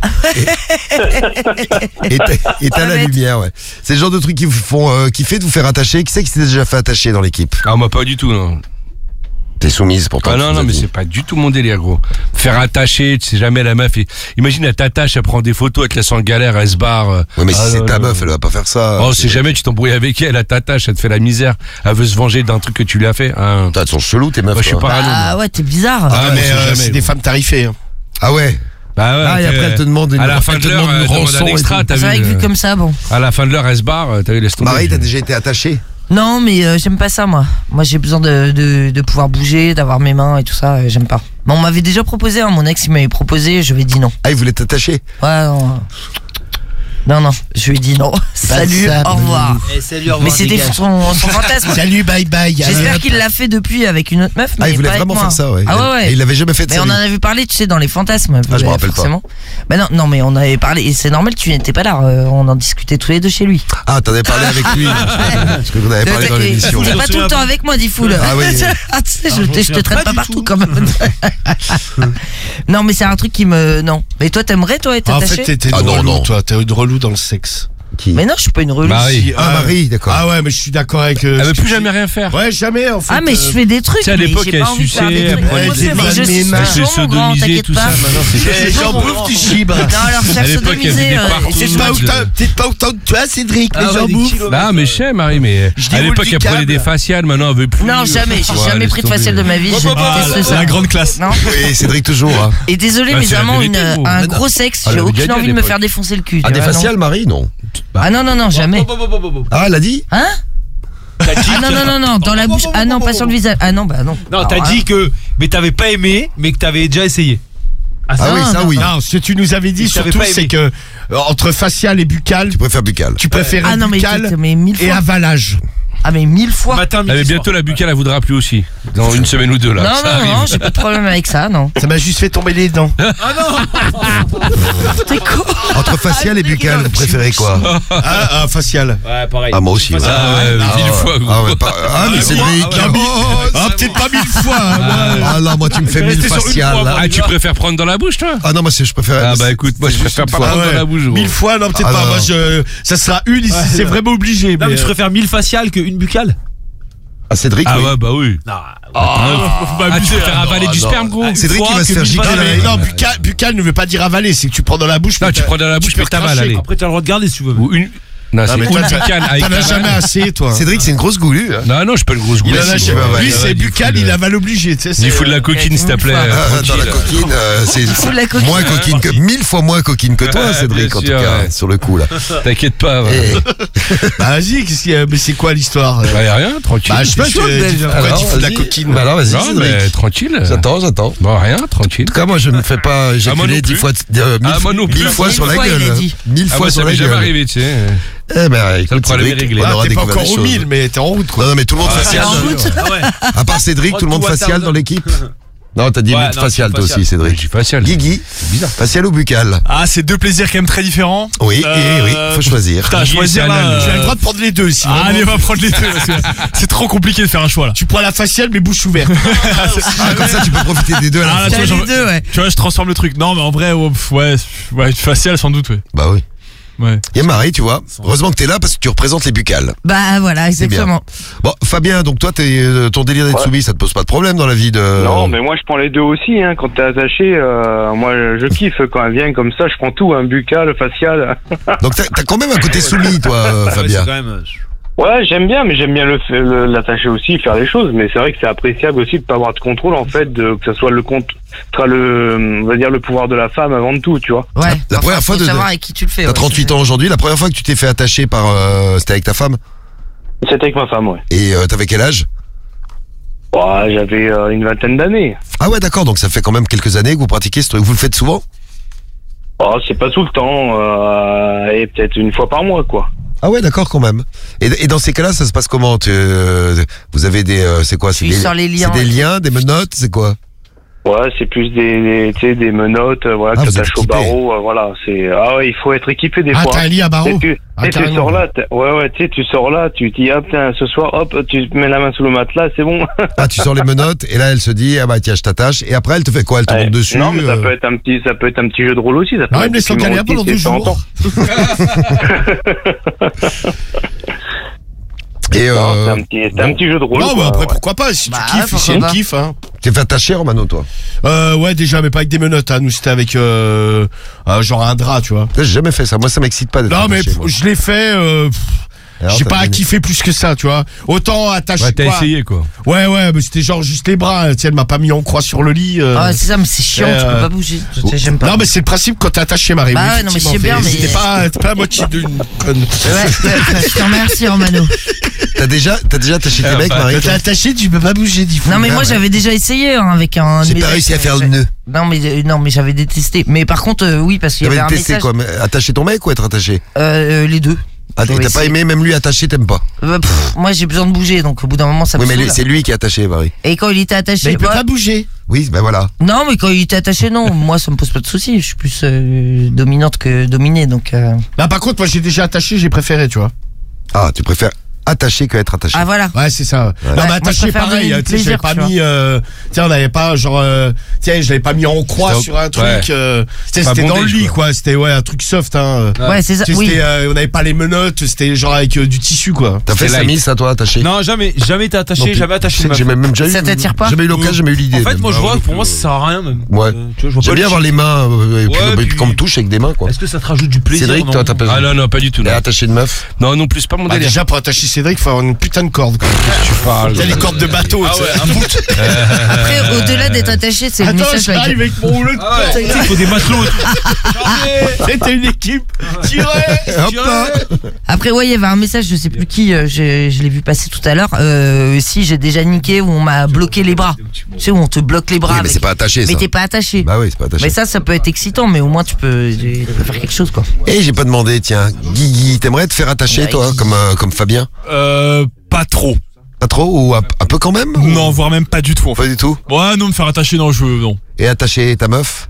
et t'as la lumière, ouais. C'est le genre de truc qui vous font kiffer de vous faire attacher. Qui c'est qui s'est déjà fait attacher dans l'équipe? Ah, moi, pas du tout, non. T'es soumise pourtant. Ah non, mais c'est pas du tout mon délire, gros. Faire attacher, tu sais jamais la meuf. Imagine, elle t'attache, elle prend des photos, elle te laisse en galère, elle se barre. Ouais, mais si c'est ta meuf, elle va pas faire ça. Oh, c'est jamais, tu t'embrouilles avec elle, elle t'attache, elle te fait la misère. Elle veut se venger d'un truc que tu lui as fait. Hein. Elles sont cheloues, tes meufs. Moi, je suis parano. Ah ouais, t'es bizarre. Ah, mais c'est des femmes tarifées. Hein. Ah ouais. Bah ouais. Ah, et après, elle te demande une à la fin de l'heure, elle demande un extra, t'as C'est vrai que vu comme ça, bon. À la fin de l'heure, elle se barre, t'as vu, laisse tomber. Marie, t'as déjà été attachée? Non, mais j'aime pas ça, moi. Moi, j'ai besoin de pouvoir bouger, d'avoir mes mains et tout ça, j'aime pas. Mais on m'avait déjà proposé, hein, mon ex, il m'avait proposé, je lui ai dit non. Ah, il voulait t'attacher? Ouais, non. Non, je lui ai dit non. Salut, au revoir. Salut, au revoir. Mais c'était son fantasme. Salut, bye bye. J'espère qu'il l'a fait depuis avec une autre meuf. Ah, mais il voulait pas avec vraiment moi. faire ça, ouais. Ah ouais. Et il l'avait jamais fait de Mais sa on en vie. avait parlé, tu sais, dans les fantasmes. Ah, je me rappelle forcément. Bah non, mais on avait parlé. Et c'est normal, tu n'étais pas là. On en discutait tous les deux chez lui. Ah, t'en avais parlé avec lui. Parce que vous en avez parlé dans l'émission. T'es pas tout le temps avec moi, dit Foul. Ah oui. Je te traite pas partout quand même. Non, mais c'est un truc qui me. Non. Mais toi, t'aimerais, toi, être En attaché? fait, t'es une relou, toi. T'es une relou dans le sexe. Qui? Mais non, je suis pas une relou. Marie. Ah, Marie, d'accord. Ah ouais, mais je suis d'accord avec. Elle veut plus jamais rien faire. Ouais, jamais en fait. Ah, mais je fais des trucs. Tu sais, à mais l'époque, j'ai elle pas envie de faire des suçait, trucs. elle prenait Moi, des mais mains, je suis elle se toujours mon grand, sodomisait, t'inquiète tout ça. pas. Maintenant, c'est J'en bouffe du chibre. Non, alors faire À l'époque, elle faisait sodomiser, des parties. Peut-être pas autant que toi, Cédric, mais j'en bouffe. Ah, mais je sais, Marie, mais à déroule l'époque, du elle prenait câble. des faciales, maintenant, elle veut plus. Non, jamais. J'ai Ouais, jamais laisse pris de tomber. faciale de ma vie. Je déteste ça. La grande classe. Non. Oui, Cédric toujours. Hein. Et désolé, Ah, mais c'est la vraiment vérité, gros. un gros sexe. Ah, J'ai elle avait aucune déjà dit à envie de me l'époque. faire défoncer le cul. Ah, tu des vois, non. faciales, Marie? Non. Ah non, jamais. Ah, elle a dit? Hein? Ah non, dans la bouche. Ah non, pas sur le visage. Ah non, bah non. Non, t'as Alors, dit que. Mais t'avais pas aimé, mais que t'avais déjà essayé. Ah oui, ça oui. Non, ce que tu nous avais dit Je t'avais surtout, pas aimé. c'est que entre facial et buccal, Tu préfères buccal. tu préférais Ah non, mais buccal mais 1000 et fois. avalage. Ah mais 1000 fois. Matin, Ah, mais midi, bientôt, soir. la buccale, elle voudra plus aussi. Dans une semaine ou deux, là. Non, Ça non, arrive. j'ai pas de problème avec ça, non. Ça m'a juste fait tomber les dents. T'es con. Entre facial et buccal, vous préférez quoi? Ah, facial. Ouais, pareil. Ah, moi aussi. Ouais. Ah, ouais, 1000 fois, gros. Ah, ouais, ah, mais Cédric. Ah, peut-être pas 1000 fois. hein, moi. Ah non, moi tu me fais 1000 Restez sur une faciales. fois, là. Ah, tu préfères prendre dans la bouche, toi? Ah non, moi je préfère. Ah, bah écoute, moi, je préfère pas prendre Ah ouais. dans la bouche, gros. 1000 fois, non, peut-être Ah, pas. non. Moi, ça sera une si c'est vraiment obligé. Non, mais mais, tu préfères 1000 faciales qu'une buccale? Ah, Cédric, Ah oui. ouais, bah oui. Non. Ah, tu préfères avaler du sperme, gros? Cédric fois qui va se que faire mille gicler fois, la mais veille. non, buccal ne veut pas dire avaler, c'est que tu prends dans la bouche. Non, mais tu prends dans la bouche, peux mais t'avales, recracher, allez. Après, tu as le droit de garder si tu veux. Ou une. Non, c'est mais une toi, buccale avec T'en as aval. jamais assez, toi. Cédric, c'est une grosse goulue. Hein. Non, non, je suis pas une grosse Il goulue. en a si, jamais. ouais, ouais, Lui, ouais, c'est du buccal, full, il avale obligé. Tu sais, Il faut de la coquine, s'il te plaît. Dans la coquine, c'est Faut de la coquine. moins coquine que 1000 fois moins coquine que toi, Cédric, bien en tout sûr, cas, ouais. sur le coup là. T'inquiète pas. Ouais. Et- Bah, vas-y, qu'est-ce qu'il y a mais c'est quoi l'histoire Bah, y a rien, tranquille. Bah, je sais pas, pourquoi tu fous de la coquine. Bah alors, vas-y, Non, mais Cédric. tranquille. J'attends. Bon, rien, tranquille. En tout cas, moi, je me fais pas moi éjaculer non 10 plus. fois, moi non plus. 1000 fois sur la 1000 fois, gueule. il a dit. 1000 Ah, fois moi, sur ça la m'est jamais gueule. arrivé, tu sais. Eh ben, écoute, problème Cédric, est réglé. on Ah, aura t'es pas découvert encore des au choses. 1000, mais t'es en route, quoi. Non, mais tout le monde facial. en route. Ah ouais. À part Cédric, tout le monde Tout va facial tarder. dans l'équipe. Non, t'as dit Ouais, non, facial toi facial. aussi, Cédric. J'ai facial. Guigui, bizarre. facial ou buccal? Ah, c'est deux plaisirs quand même très différents. Oui, oui, faut choisir. Putain, choisir c'est là. anal. Tu as le droit de prendre les deux ici. Ah, allez, va prendre les deux. Parce que c'est trop compliqué de faire un choix là. Tu prends la faciale, mais bouche ouverte. Ah, comme ça, tu peux profiter des deux à la Ah, là, fois. tu vois, les deux, ouais. Tu vois, je transforme le truc. Non, mais en vrai, ouais, facial sans doute, ouais. Bah oui. Ouais. Il y a Marie, tu vois. Heureusement que t'es là parce que tu représentes les buccales. Bah voilà, C'est bien. exactement. Bon, Fabien, donc toi, ton délire d'être soumis, ça te pose pas de problème dans la vie de. Non, mais moi je prends les deux aussi. Hein. Quand t'es attaché, moi je kiffe quand elle vient comme ça. Je prends tout, un buccal, facial. Donc t'as quand même un côté soumis, toi, Fabien. C'est quand même. Ouais, j'aime bien, mais j'aime bien l'attacher aussi, faire les choses. Mais c'est vrai que c'est appréciable aussi de pas avoir de contrôle en fait, que ce soit on va dire le pouvoir de la femme avant de tout, tu vois. Ouais. La première fois faut de- savoir avec qui tu le fais. T'as ouais, 38 ans aujourd'hui. La première fois que tu t'es fait attacher par, c'était avec ta femme. C'était avec ma femme, ouais. Et t'avais quel âge? Ouais, j'avais une vingtaine d'années. Ah ouais, d'accord. Donc ça fait quand même quelques années que vous pratiquez ce truc. Vous le faites souvent? Oh, c'est pas tout le temps, et peut-être une fois par mois, quoi. Ah ouais, d'accord, quand même. Et dans ces cas-là, ça se passe comment? Vous avez des, c'est quoi? C'est Tu des, sors les liens, c'est des ouais. liens, des menottes, c'est quoi? Ouais, c'est plus tu sais, des menottes, voilà, Ah, que vous êtes t'attaches au équipé. barreau, voilà. Ah ouais, il faut être équipé des Ah, fois. t'as un lit à barreaux. Peut-être que- Ah, Tu sais, tu carrément. sors là, tu sais, tu sors là, tu dis, ah putain, ce soir, hop, tu mets la main sous le matelas, c'est bon. Ah, tu sors les menottes et là elle se dit ah bah tiens je t'attache et après elle te fait quoi? Elle te monte dessus? Non, mais ça peut être un petit jeu de rôle aussi. Ça peut Non, il être me laisse en effectivement galère pendant aussi, 2 c'est jours. Et Non, c'est un petit jeu de rôle. Non, mais quoi, après, ouais. pourquoi pas? Si Bah, tu kiffes, si pourquoi elle pas. kiffe, hein. t'es fait attacher Romano toi? Ouais, déjà, mais pas avec des menottes, hein. Nous, c'était avec, genre un drap, tu vois. J'ai jamais fait ça. Moi ça m'excite pas d'être Non, mais attaché, moi. je l'ai fait, Alors, j'ai t'as pas donné- kiffé plus que ça, tu vois. Autant attacher. Ouais, t'as quoi. essayé, quoi. Ouais, mais c'était genre juste les bras. Tiens, elle m'a pas mis en croix sur le lit. Ah, c'est ça, mais c'est chiant, tu peux pas bouger. J'aime pas. Non, mais c'est le principe quand t'es attaché, Marie. Bah oui, ouais, non, mais je sais effectivement, bien, mais- T'es pas la moitié d'une conne. Ouais, je te remercie, Romano. T'as déjà attaché tes mecs, Marie? Quand t'es attaché, tu peux pas bouger, dis Non, mais moi, j'avais déjà essayé, hein, avec un. J'ai de mes pas ex, réussi à faire le j'ai- nœud. Non, mais j'avais détesté. Mais par contre, oui, parce qu'il y avait T'avais un testé message. quoi? Mais attacher ton mec ou être attaché? Les deux. Ah, et J'aurais t'as pas essayé. aimé, même lui attaché, t'aimes pas? Moi, j'ai besoin de bouger, donc au bout d'un moment, ça me Oui, mais saoule. c'est lui qui est attaché, Marie. Et quand il était attaché. Mais il peut ouais. pas bouger. Oui, ben voilà. Non, mais quand il était attaché, non. Moi, ça me pose pas de soucis. Je suis plus dominante que dominée, donc. Bah, par contre, moi, j'ai déjà attaché, j'ai préféré, tu vois. Ah, tu préfères attaché que être attaché. Ah, voilà. Ouais, c'est ça. Non, mais moi, je attaché, préfère pareil. donner du Tu sais, j'avais plaisir, pas tu vois. mis. Tiens, on n'avait pas, genre. Tiens, je l'avais pas mis en croix C'était- sur un truc. ouais. C'était Pas dans le bondage, lit, quoi. quoi. C'était, ouais, un truc soft, hein. Ouais, c'est ça. Tu sais, Oui. on n'avait pas les menottes, c'était genre avec du tissu, quoi. T'as fait C'est Samy, ça, toi, attaché? Non, jamais été attaché, jamais attaché. Tu sais une que j'ai meuf. même déjà eu. Ça t'attire pas? Jamais eu l'occasion, jamais eu l'idée. En fait, même. moi, je vois, pour moi, ça sert à rien, même. Ouais. Tu vois, je vois J'aime pas bien le avoir les mains, et puis, Ouais, et puis puis- qu'on me touche avec des mains, quoi. Est-ce que ça te rajoute du plaisir? Cédric, non toi, t'as pas Ah non, pas du tout. T'es Non, attaché une meuf? non plus, pas mon Bah, délire. déjà, pour attacher Cédric, faut avoir une putain de corde, quoi. Tu parles. T'as les cordes de bateau, Ah tu sais. ouais, un bout. Après, au-delà d'être attaché, c'est le Attends, message là. j'arrive avec mon rouleau de Ah ouais, tu sais, il faut des matelots et tout. C'était une équipe. Tirez. Hop là. Après, ouais, il y avait un message, je sais plus qui, je l'ai vu passer tout à l'heure. Si j'ai déjà niqué où on m'a bloqué les bras. Tu sais, où on te bloque les bras. Oui, mais avec- c'est pas attaché, Mais ça. t'es pas attaché. Bah oui, c'est pas attaché. Mais ça peut être excitant, mais au moins tu peux faire quelque chose, quoi. Et j'ai pas demandé, tiens, Guigui, t'aimerais te faire attacher, Ouais, toi, comme Fabien? Pas trop. Pas trop ou un peu quand même? ou- Non, voire même pas du tout, en fait. Pas du tout. Ouais, non, me faire attacher, non, non. Et attacher ta meuf?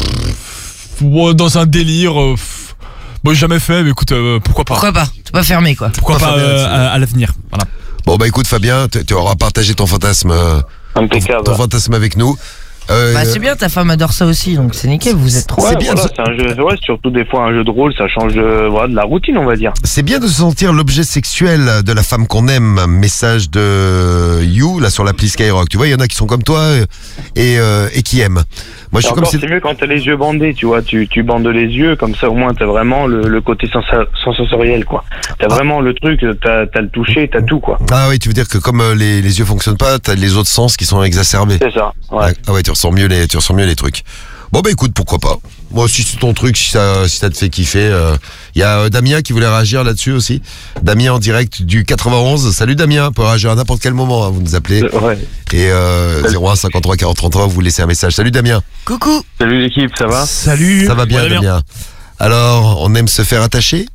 Ouais, dans un délire. Moi, j'ai jamais fait, mais écoute, pourquoi pas? Pourquoi pas? C'est pas fermé, quoi. Pourquoi pas Fabien, là-dessus. à l'avenir? Voilà. Bon, bah écoute, Fabien, tu auras partagé ton fantasme, Impeccable. ton fantasme avec nous. Bah, c'est bien, ta femme adore ça aussi, donc c'est nickel, vous êtes trop. Ouais, c'est bien voilà, de- c'est un jeu, ouais, surtout des fois un jeu de rôle, ça change voilà, de la routine, on va dire. C'est bien de se sentir l'objet sexuel de la femme qu'on aime. Message de You, là, sur l'appli Skyrock. Tu vois, il y en a qui sont comme toi et qui aiment. Moi, je suis comme Encore, c'est mieux quand t'as les yeux bandés, tu vois, tu bandes les yeux, comme ça au moins t'as vraiment le côté sensoriel, quoi. T'as vraiment le truc, t'as le toucher, t'as tout, quoi. Ah oui, tu veux dire que comme les yeux fonctionnent pas, t'as les autres sens qui sont exacerbés. C'est ça, ouais. Ah ouais, tu ressens mieux les trucs. Bon bah écoute, pourquoi pas. Moi, si c'est ton truc, si ça te fait kiffer. Il y a Damien qui voulait réagir là-dessus aussi. Damien en direct du 91. Salut Damien, peut réagir à n'importe quel moment, hein, vous nous appelez. Ouais. Et 01 53 40 33, vous laissez un message. Salut Damien. Coucou. Salut l'équipe, ça va? Salut. Ça va bien Ouais, Damien. Alors, on aime se faire attacher?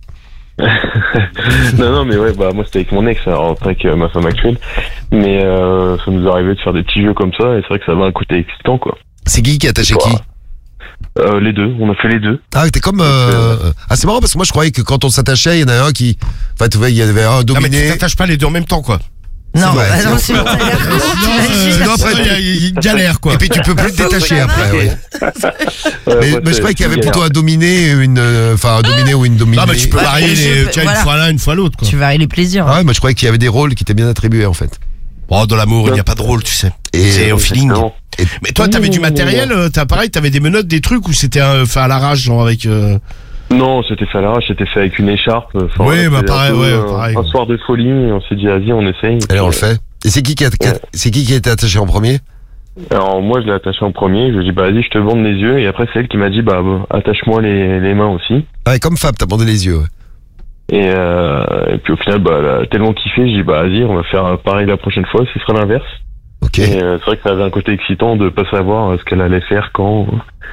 Non, mais ouais, bah moi c'était avec mon ex, alors, avec ma femme actuelle. Mais ça nous arrivait de faire des petits jeux comme ça, et c'est vrai que ça avait un côté excitant, quoi. C'est qui a attaché qui? Les deux, on a fait les deux. Ah, t'es comme... Ah, c'est marrant parce que moi je croyais que quand on s'attachait, il y en a un qui... Enfin, tu vois, il y avait un Non, mais tu dominé. t'attaches pas les deux en même temps, quoi. Non, vrai, bah c'est non, vrai. c'est bon, t'as l'air con, t'imagines. Sinon, après, il y a une galère, quoi. Et puis tu peux plus te détacher après, ouais. Mais je croyais qu'il y avait plutôt un dominé, enfin un dominé ou une dominée. Non, mais tu peux Ouais, varier mais les, je- tiens, voilà. une fois l'un, une fois l'autre, quoi. Tu varies les plaisirs. Ah ouais, moi je croyais qu'il y avait des rôles qui étaient bien attribués en fait. Oh, dans l'amour, il n'y a pas de rôle, tu sais. Et C'est au feeling. Exactement. Mais toi, t'avais du matériel, t'as pareil, t'avais des menottes, des trucs, ou c'était fait à l'arrache, genre avec. Non, c'était fait à l'arrache, c'était fait avec une écharpe. Enfin, Oui, bah, c'était pareil, un peu, ouais, pareil. Un soir de folie, et on s'est dit, vas-y, on essaye. allez, on le fait. Et c'est qui a été attaché en premier? Alors moi, je l'ai attaché en premier, je lui ai dit, bah vas-y, je te bande les yeux, et après c'est elle qui m'a dit, bah attache-moi les mains aussi. Ah, et comme Fab, t'as bandé les yeux. Ouais. Et puis au final, bah, elle a tellement kiffé, j'ai dit, bah vas-y, on va faire pareil la prochaine fois, ce sera l'inverse. Ok. Et c'est vrai que ça avait un côté excitant de pas savoir ce qu'elle allait faire quand.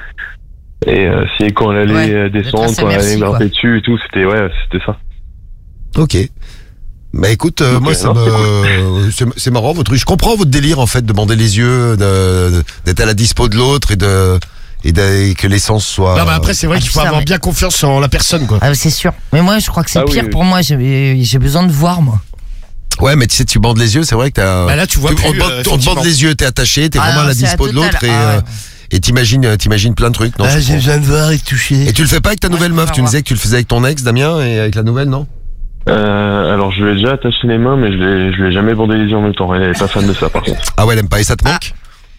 Et quand elle allait Ouais, descendre, d'être assez quand elle allait merci, grimper quoi. dessus et tout, c'était ça. Ok. Bah écoute, Ok, moi ça non, c'est marrant votre truc. Je comprends votre délire en fait de bander les yeux, d'être à la dispo de l'autre et que l'essence soit. Non, mais après, c'est vrai qu'il faut putain, avoir mais- bien confiance en la personne, quoi. Ah, c'est sûr. Mais moi, je crois que c'est Ah oui, pire oui. pour moi. J'ai besoin de voir, moi. Ouais, mais tu sais, tu bandes les yeux, c'est vrai que t'as. Bah là, tu vois on plus, te bande- on te effectivement. bande les yeux, t'es attaché, t'es Ah, vraiment à la c'est la dispo de totale. l'autre Ah ouais. et t'imagines plein de trucs. Non, je comprends. besoin de voir et de toucher. Et tu le fais pas avec ta nouvelle je meuf, préfère tu me voir. disais que tu le faisais avec ton ex, Damien, et avec la nouvelle, non? Alors je lui ai déjà attaché les mains, mais je lui ai jamais bandé les yeux en même temps. Elle est pas fan de ça par contre. Ah ouais, elle aime pas, et ça te manque?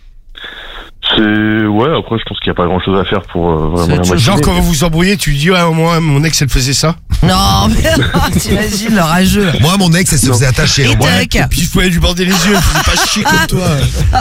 Ouais, après je pense qu'il y a pas grand chose à faire pour vraiment la moitié. Genre, quand vous vous embrouillez, tu dis, ouais, moi, mon ex, elle faisait ça. Non, mais t'imagines le rageux. Moi, mon ex, elle se faisait attacher. Et au moins. tac. Puis je pouvais lui border les yeux, elle faisait pas chier comme toi.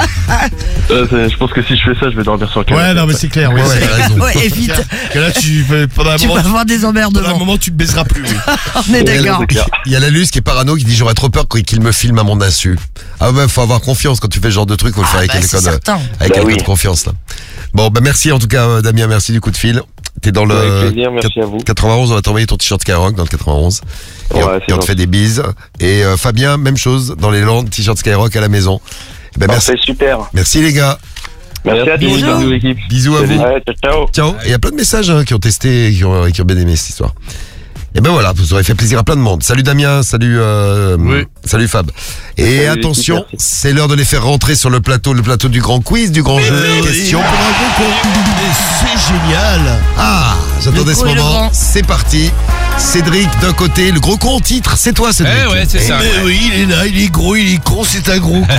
Je pense que si je fais ça, je vais dormir sur le canapé. Ouais, non, mais c'est clair, ouais. Ouais, t'as raison. Ouais, et vite. Que là, pendant un Tu vas moment, avoir des pendant un emmerdements. moment, tu te baiseras plus. Oui. On est d'accord. c'est clair. Il y a la Luce qui est parano qui dit j'aurais trop peur qu'il me filme à mon insu. Ah ouais, faut avoir confiance quand tu fais ce genre de truc, faut le faire avec Bah, c'est quelqu'un de, certain. avec Bah quelqu'un oui. de confiance là. Bon, bah merci en tout cas Damien, merci du coup de fil. T'es dans le Avec plaisir, merci à vous. 91, on va t'envoyer ton t-shirt Skyrock dans le 91. Et, Ouais, on, c'est et on te gentil. fait des bises. Et Fabien, même chose, dans les Landes, t-shirt Skyrock à la maison. Eh ben, merci. Parfait, super. Merci les gars. Merci à tous, Bisous. bisous l'équipe. Bisous à Salut. vous. Ouais, ciao. Ciao. Et il y a plein de messages qui ont testé et qui ont bien aimé cette histoire. Et ben voilà, vous aurez fait plaisir à plein de monde. Salut Damien, salut salut Fab. Et Salut, attention, l'équipe, merci. c'est l'heure de les faire rentrer sur le plateau du grand quiz, du grand jeu. Question pour un gros con. C'est génial. Ah, j'attendais Le ce coup et le moment. grand. C'est parti. Cédric d'un côté, le gros con en titre, c'est toi Cédric. Eh ouais, c'est ça. Mais oui, il est là, il est gros, il est con, c'est un gros con.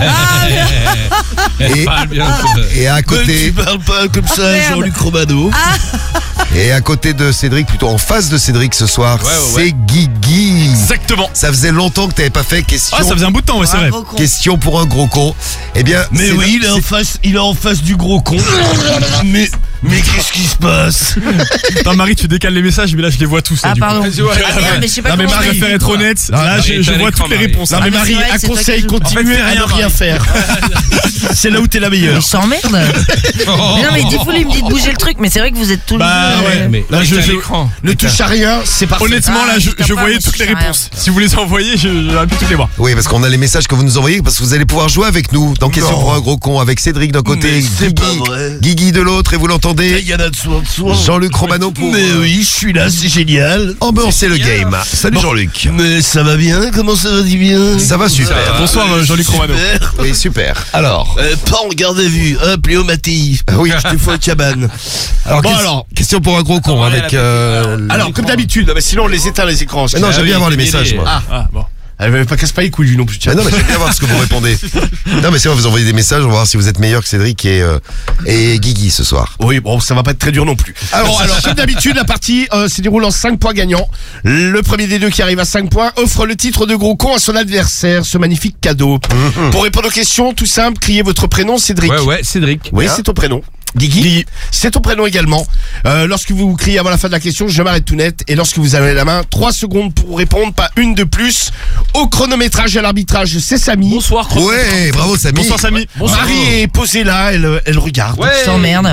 Et, Parle bien. et à Tu côté, parles pas comme ça, merde. Jean-Luc Romano. et à côté de Cédric, plutôt en face de Cédric ce soir, Ouais. c'est Guigui. Exactement. Ça faisait longtemps que t'avais pas fait question. Ah, ça faisait un bout de temps, ouais, c'est vrai. Bravo, con. Question pour un gros con. Eh bien, Mais c'est oui, il est en face du gros con. Mais qu'est-ce qui se passe? Attends, Marie, tu décales les messages, mais là, je les vois tous. là, Ah, du coup. pardon. Vas-y, ouais. Ah, merde, mais je sais pas Non, mais comment Je on fait. préfère être honnête. Là, Marie, je t'as vois l'écran, toutes les Marie. réponses. Non là. mais mais Marie, c'est vrai un que c'est toi conseil, qui joues. continuez En fait, fais à rien, ne rien Marie. faire. C'est là où t'es la Mais meilleure. je t'emmerde. Mais non, mais Diffoul, il me dit de bouger le truc, mais c'est vrai que vous êtes tous les Bah, deux. ouais. Mais Là, là, je- l'écran. Ne touche à rien, c'est parfait. Honnêtement, là, Ah, je putain, je pas, voyais moi, toutes je les sais rien. réponses. Si vous les envoyez, j'aurais pu toutes les voir. Oui, parce qu'on a les messages que vous nous envoyez, parce que vous allez pouvoir jouer avec nous dans Question Non. pour un gros con, avec Cédric d'un côté, Mais c'est Guigui, pas vrai. Guigui de l'autre, et vous l'entendez, Il y en a de soin. Jean-Luc Romano pour Mais oui, je suis là, c'est génial. ambiancer le game. Salut Bon. Jean-Luc. Mais ça va bien, comment ça va bien? Ça va super. Bonsoir, Jean-Luc Romano. Super. Oui, super. Alors, Pas en garde à vue, hop, Léo Mattei. oui. Je te fous à cabane. Alors, Bon, question- alors. question pour un gros con avec. Alors, comme d'habitude, mais sinon on les éteint les écrans. Mais non, j'aime bien avoir les oui, messages, moi. Ah, bon. Elle pas casse pas les couilles lui non plus. Mais non, mais j'aime bien voir ce que vous répondez. Non, mais c'est vrai, vous envoyez des messages, on va voir si vous êtes meilleur que Cédric et Guigui ce soir. Oui, bon, ça va pas être très dur non plus. Alors, comme d'habitude, la partie se déroule en 5 points gagnants. Le premier des deux qui arrive à 5 points offre le titre de gros con à son adversaire, ce magnifique cadeau. Pour répondre aux questions, tout simple, criez votre prénom, Cédric. Ouais, Cédric. Oui, c'est ton prénom. Guigui. C'est ton prénom également. Lorsque vous criez avant la fin de la question, je m'arrête tout net. Et lorsque vous avez la main, 3 secondes pour répondre, pas une de plus. Au chronométrage et à l'arbitrage, c'est Samy. Bonsoir, Ouais, bravo Samy. Bonsoir, Samy. Marie est posée là, elle regarde. Je t'emmerde.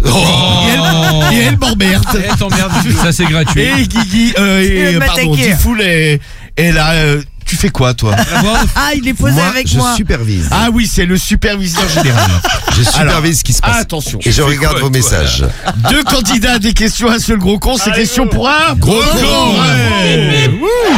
Et elle m'emmerde. Eh, t'emmerdes. Ça, c'est gratuit. Et Guigui, veux pardon, m'attaquer. Diffoul est là. Tu fais quoi, toi? Ah, il est posé Moi, avec je moi. supervise. Ah oui, c'est le superviseur général. Je supervise ce qui se passe. Attention. Et je regarde quoi, vos toi, messages. 2 candidats, des questions, un seul gros con. C'est question pour un Gros con, ouais.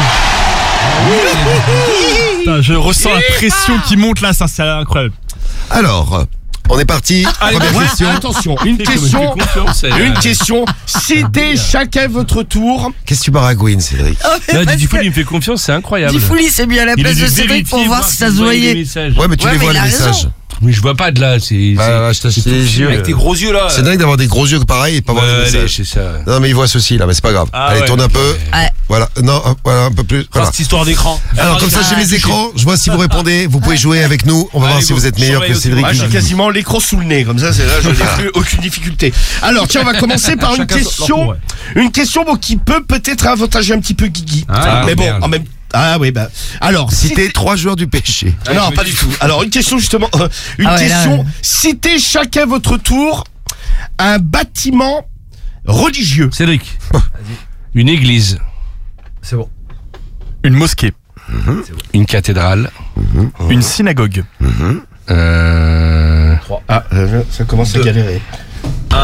Putain, je ressens la pression qui monte là, ça c'est incroyable. Alors, on est parti. Première Ouais, question. attention, une question. Une question. Citez chacun votre tour. Qu'est-ce que tu baragouines, Cédric? Là, Diffoul, il me fait confiance, c'est incroyable. Diffoul, il s'est mis à la place de Cédric pour voir si ça se voyait. Ouais, mais tu Ouais, les mais vois il les a raison. messages. Mais je vois pas de là, c'est. Bah, je t'achète les yeux. Avec tes gros yeux là. C'est dingue d'avoir des gros yeux pareils et pas voir les Allez, messages. c'est ça. Non, mais il voit ceci là, mais c'est pas grave. Ah Allez, ouais. tourne un peu. Ouais. Voilà, non, voilà, un peu plus. Voilà. Cette histoire d'écran. Alors, comme ça, j'ai mes écrans. Je vois si vous répondez. Vous pouvez jouer avec nous. On va voir Allez, si go. vous êtes meilleur que Surveille Cédric. Ah, j'ai quasiment l'écran sous le nez, comme ça, c'est là, je n'ai plus aucune difficulté. Alors, tiens, on va commencer par une Chacun leur question. tour, ouais. Une question, bon, qui peut peut-être avantager un petit peu Guigui. Ah, mais bon, merde. en même ah oui, bah. Alors, Citez 3 joueurs du péché. non, pas du tout. Alors, une question justement. Une Ah ouais, là, question. ouais. Citez chacun votre tour un bâtiment religieux. Cédric. Une église. C'est bon. Une mosquée. Une cathédrale. Une synagogue. Ah, ça commence à galérer.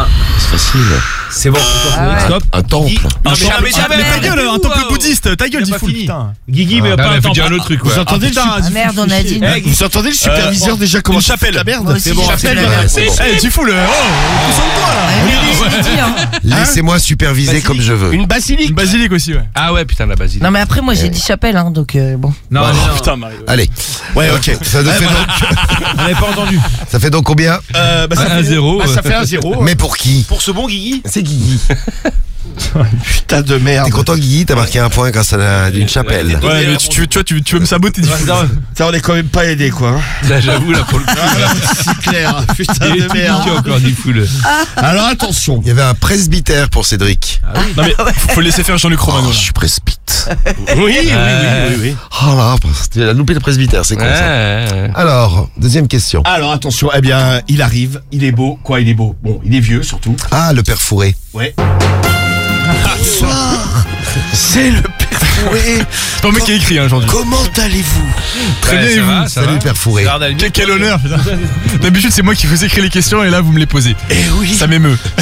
facile. C'est bon, stop. Un temple. Mais ta gueule, un temple wow. bouddhiste, ta gueule, Il a pas Diffoul, fini. putain. Guigui, mais pas un faut dire un temple. autre truc. Vous entendez Ah merde, on a dit. Vous entendez le superviseur déjà comment Une chapelle. la merde? Moi aussi, C'est bon. chapelle. Eh, Diffoul, concentre-toi là. Laissez-moi superviser comme je veux. Une basilique. Une basilique aussi, ouais. Ah ouais, putain, la basilique. Non mais après moi j'ai dit chapelle hein, donc bon. Non, Bah, non, non. Putain, Mario. Allez. Ouais, ok. Ça nous fait donc, On n'avait pas entendu. ça fait donc combien? Bah, ça fait 1-0. Ça fait 1-0. Mais pour qui? Pour ce bon Guigui. C'est Guigui. Putain de merde. T'es content, Guigui? T'as marqué un point grâce à une chapelle. Ouais, mais tu veux me saboter, Diffoul. Ça, on est quand même pas aidé, quoi. Là, j'avoue, là, pour le coup. C'est clair. Putain Il est de merde. piqué encore, Diffoul. Alors attention. Il y avait un presbytère pour Cédric. Non, mais faut laisser faire Jean-Luc Romano. Oh, là. je suis presbyte. Oui. Oh là, tu as loupé le presbytère, c'est con ça. Ouais. Alors, deuxième question. Alors attention, eh bien, il arrive, il est beau. Quoi, il est beau? Bon, il est vieux surtout. Ah, le père Fourré. Ouais. Bonsoir. C'est le père Fourré. C'est pas moi qui ai écrit hein, aujourd'hui. Comment allez-vous? Très Ouais, bien, et ça vous va, ça Salut, va. père Fourré. Quel honneur, putain. D'habitude, c'est moi qui vous écris les questions et là, vous me les posez. Eh oui. Ça m'émeut.